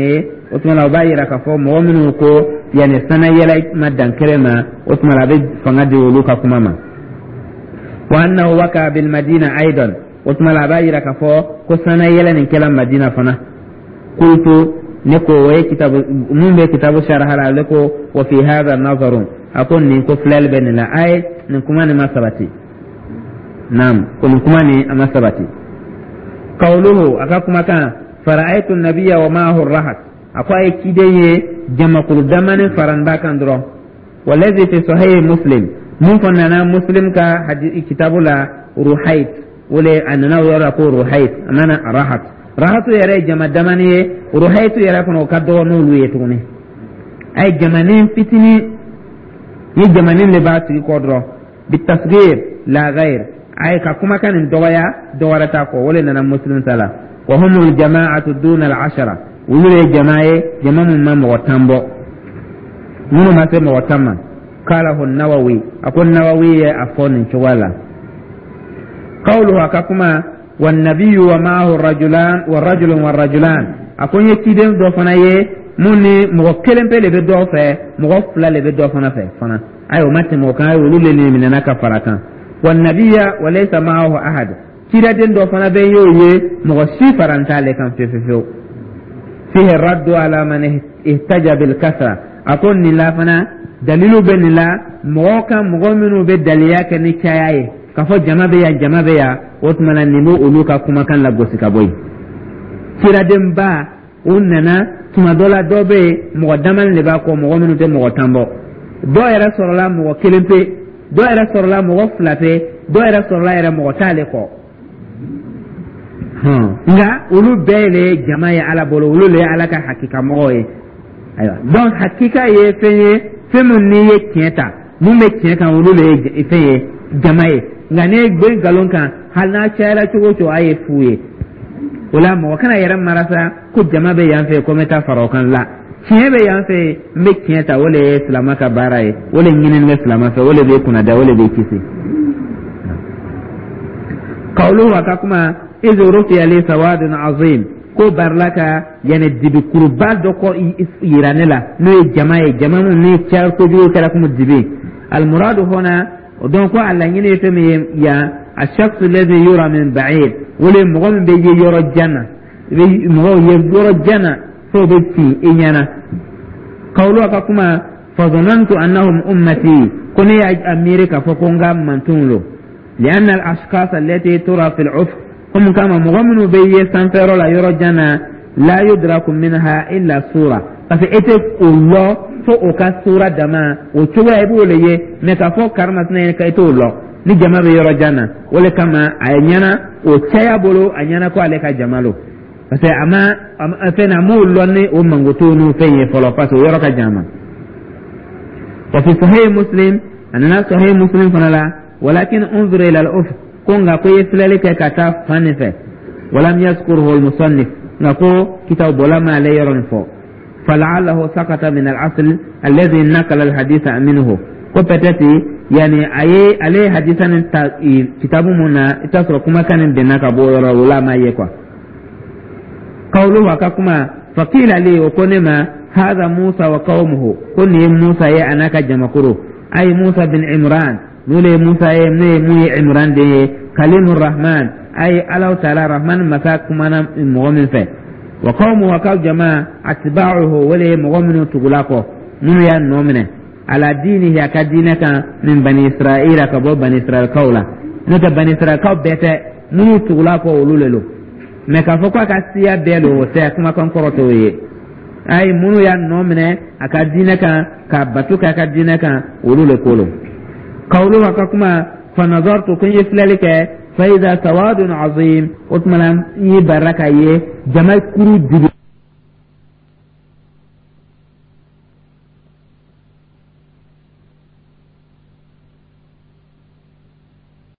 utmala bayira ka fo mu'minu ko yani sana yala madan krema utmala be fanga de wuluka kuma ma wa annahu waka bil madina aidan utmala bayira ka fo ko sana yala nin kala madina fana qultu neko way kitabu mun be kitabu sharh ala ko wa fi hadha nazarun akon ni ko flal ben la ay nin kuma ni masabati nam kun kuma ni amasabati qawluhu akakuma kan fara'aytu an-nabiyya wa ma'ahu ar-rahat akwai kideye jamakul damane faranda kan dro wallazi fi sahih muslim mun fanana muslim ka hadith kitabu la ruhayt wala anna yara ko ruhayt amana rahat rahatu yare jama damane ruhaytu yara kono kaddo no luye tuni ay jamanin fitini ni jamanin le batu ko dro bitasghir la ghair ay ka kuma kan dowaya ta ko wala nana muslim sala wa humul jama'atu duna al-ashara wulure jama'un ma watambo munu ma se watamma qala hu an-nawawi akun nawawi ya afon chwala qawluhu akakuma wan nabiyyu wa ma'ahu rajulan wa rajulun wa rajulan akun yekiden do fana ye muni mo kelen pele be do fe mo fla le be do fana fe fana ayo matte mo kan wulule ni minana ka farakan wan nabiyya wa laysa ma'ahu ahad kida den do fana be yoye mo si farantale kan fefefo فيه الرد على من اهتجى بالكسرة أقول نلا فنا دليل بنلا موكا مغمنو بالدليا كنكاية كفو جما بيا وثمنا نمو أولوكا كما كان لغوسي كبوي كيرا دمبا وننا ثم دولا دوبي مقدما لباكو مغمنو تي مغتنبو دو إرى سرلا مغكلمبي دو إرى سرلا مغفلتي دو إرى سرلا إرى مغتاليكو nga ulu bele jamaa ya ala bolo ulu le ala ka hakika moye aywa donc hakika ye feye femun ni ye kieta mume kieta ulu le feye jamaa ye nga ne gbe galon kan halna chaala chugo aye fuye wala mo kana yaran marasa ku jamaa be yan fe ko meta farokan la kiye be yan fe me kieta wala islama ka baraye wala nyinin islama fe wala be kuna da wala be kisi qawlu wa kakuma إذ رفي لي سواد عظيم كو برلكا يعني الدبي كربال دوكو إيرانيلا نوي جماعة نوي تشار كجو كلاكم الدبي المراد هنا دونكو على يني يا الشخص الذي يرى من بعيد ولي مغم بيجي يرى الجنة يرى الجنة صوبتي إيانا قولوا كما فظننت أنهم أمتي كوني أمريكا فكونغا منتونلو لأن الأشخاص التي ترى في العفق هم كما مغمنو بيه سنفر لا يرجنا لا يدرك منها إلا صورة فسئتف الله فوقا صورة دما وشوى يبولي مكافو كرمتنا كيتو الله نجمع بيرجنا ولكما أعنينا وشايا بولو أعنينا كو عليك جمالو فسي أما فينا مول لوني ومنغتونو فيه فلوفاسو يرك جمال وفي صحيح مسلم أننا صحيح مسلم فنلا ولكن انظر إلى الأفق كونغا كو يسلالك كتاب فانفه ولم يذكره المصنف نقول كتاب بولما ليرن فو فلعله سقط من الأصل الذي نقل الحديث منه كبتتي يعني عليه حديثا كتاب منا اتصل كما كان بناك بويرا ولا ما يكوا قوله وككما فقيل لي وكونما هذا موسى وقومه كن موسى يا أناك جمكرو أي موسى بن عمران نولي موسى يمني موي عمران دي كلم الرحمن أي الله تعالى الرحمن مساك منا مغمن فيه وقومه وقال جماعة أتباعه ولي مغمن تقلاقه من ينومنه على دينه كدينك من بني إسرائيل كبو بني إسرائيل قولا نتا بني إسرائيل قول بيته من تقلاقه ولولو مكافوكا كسيا بيلو سيكما كنكرتوه أي من ينومنه أكدينك كبتوك أكدينك ولولو كولو قوله كما فنظرت كن يسللك فإذا سواد عظيم أتمنى يبرك جمال كرو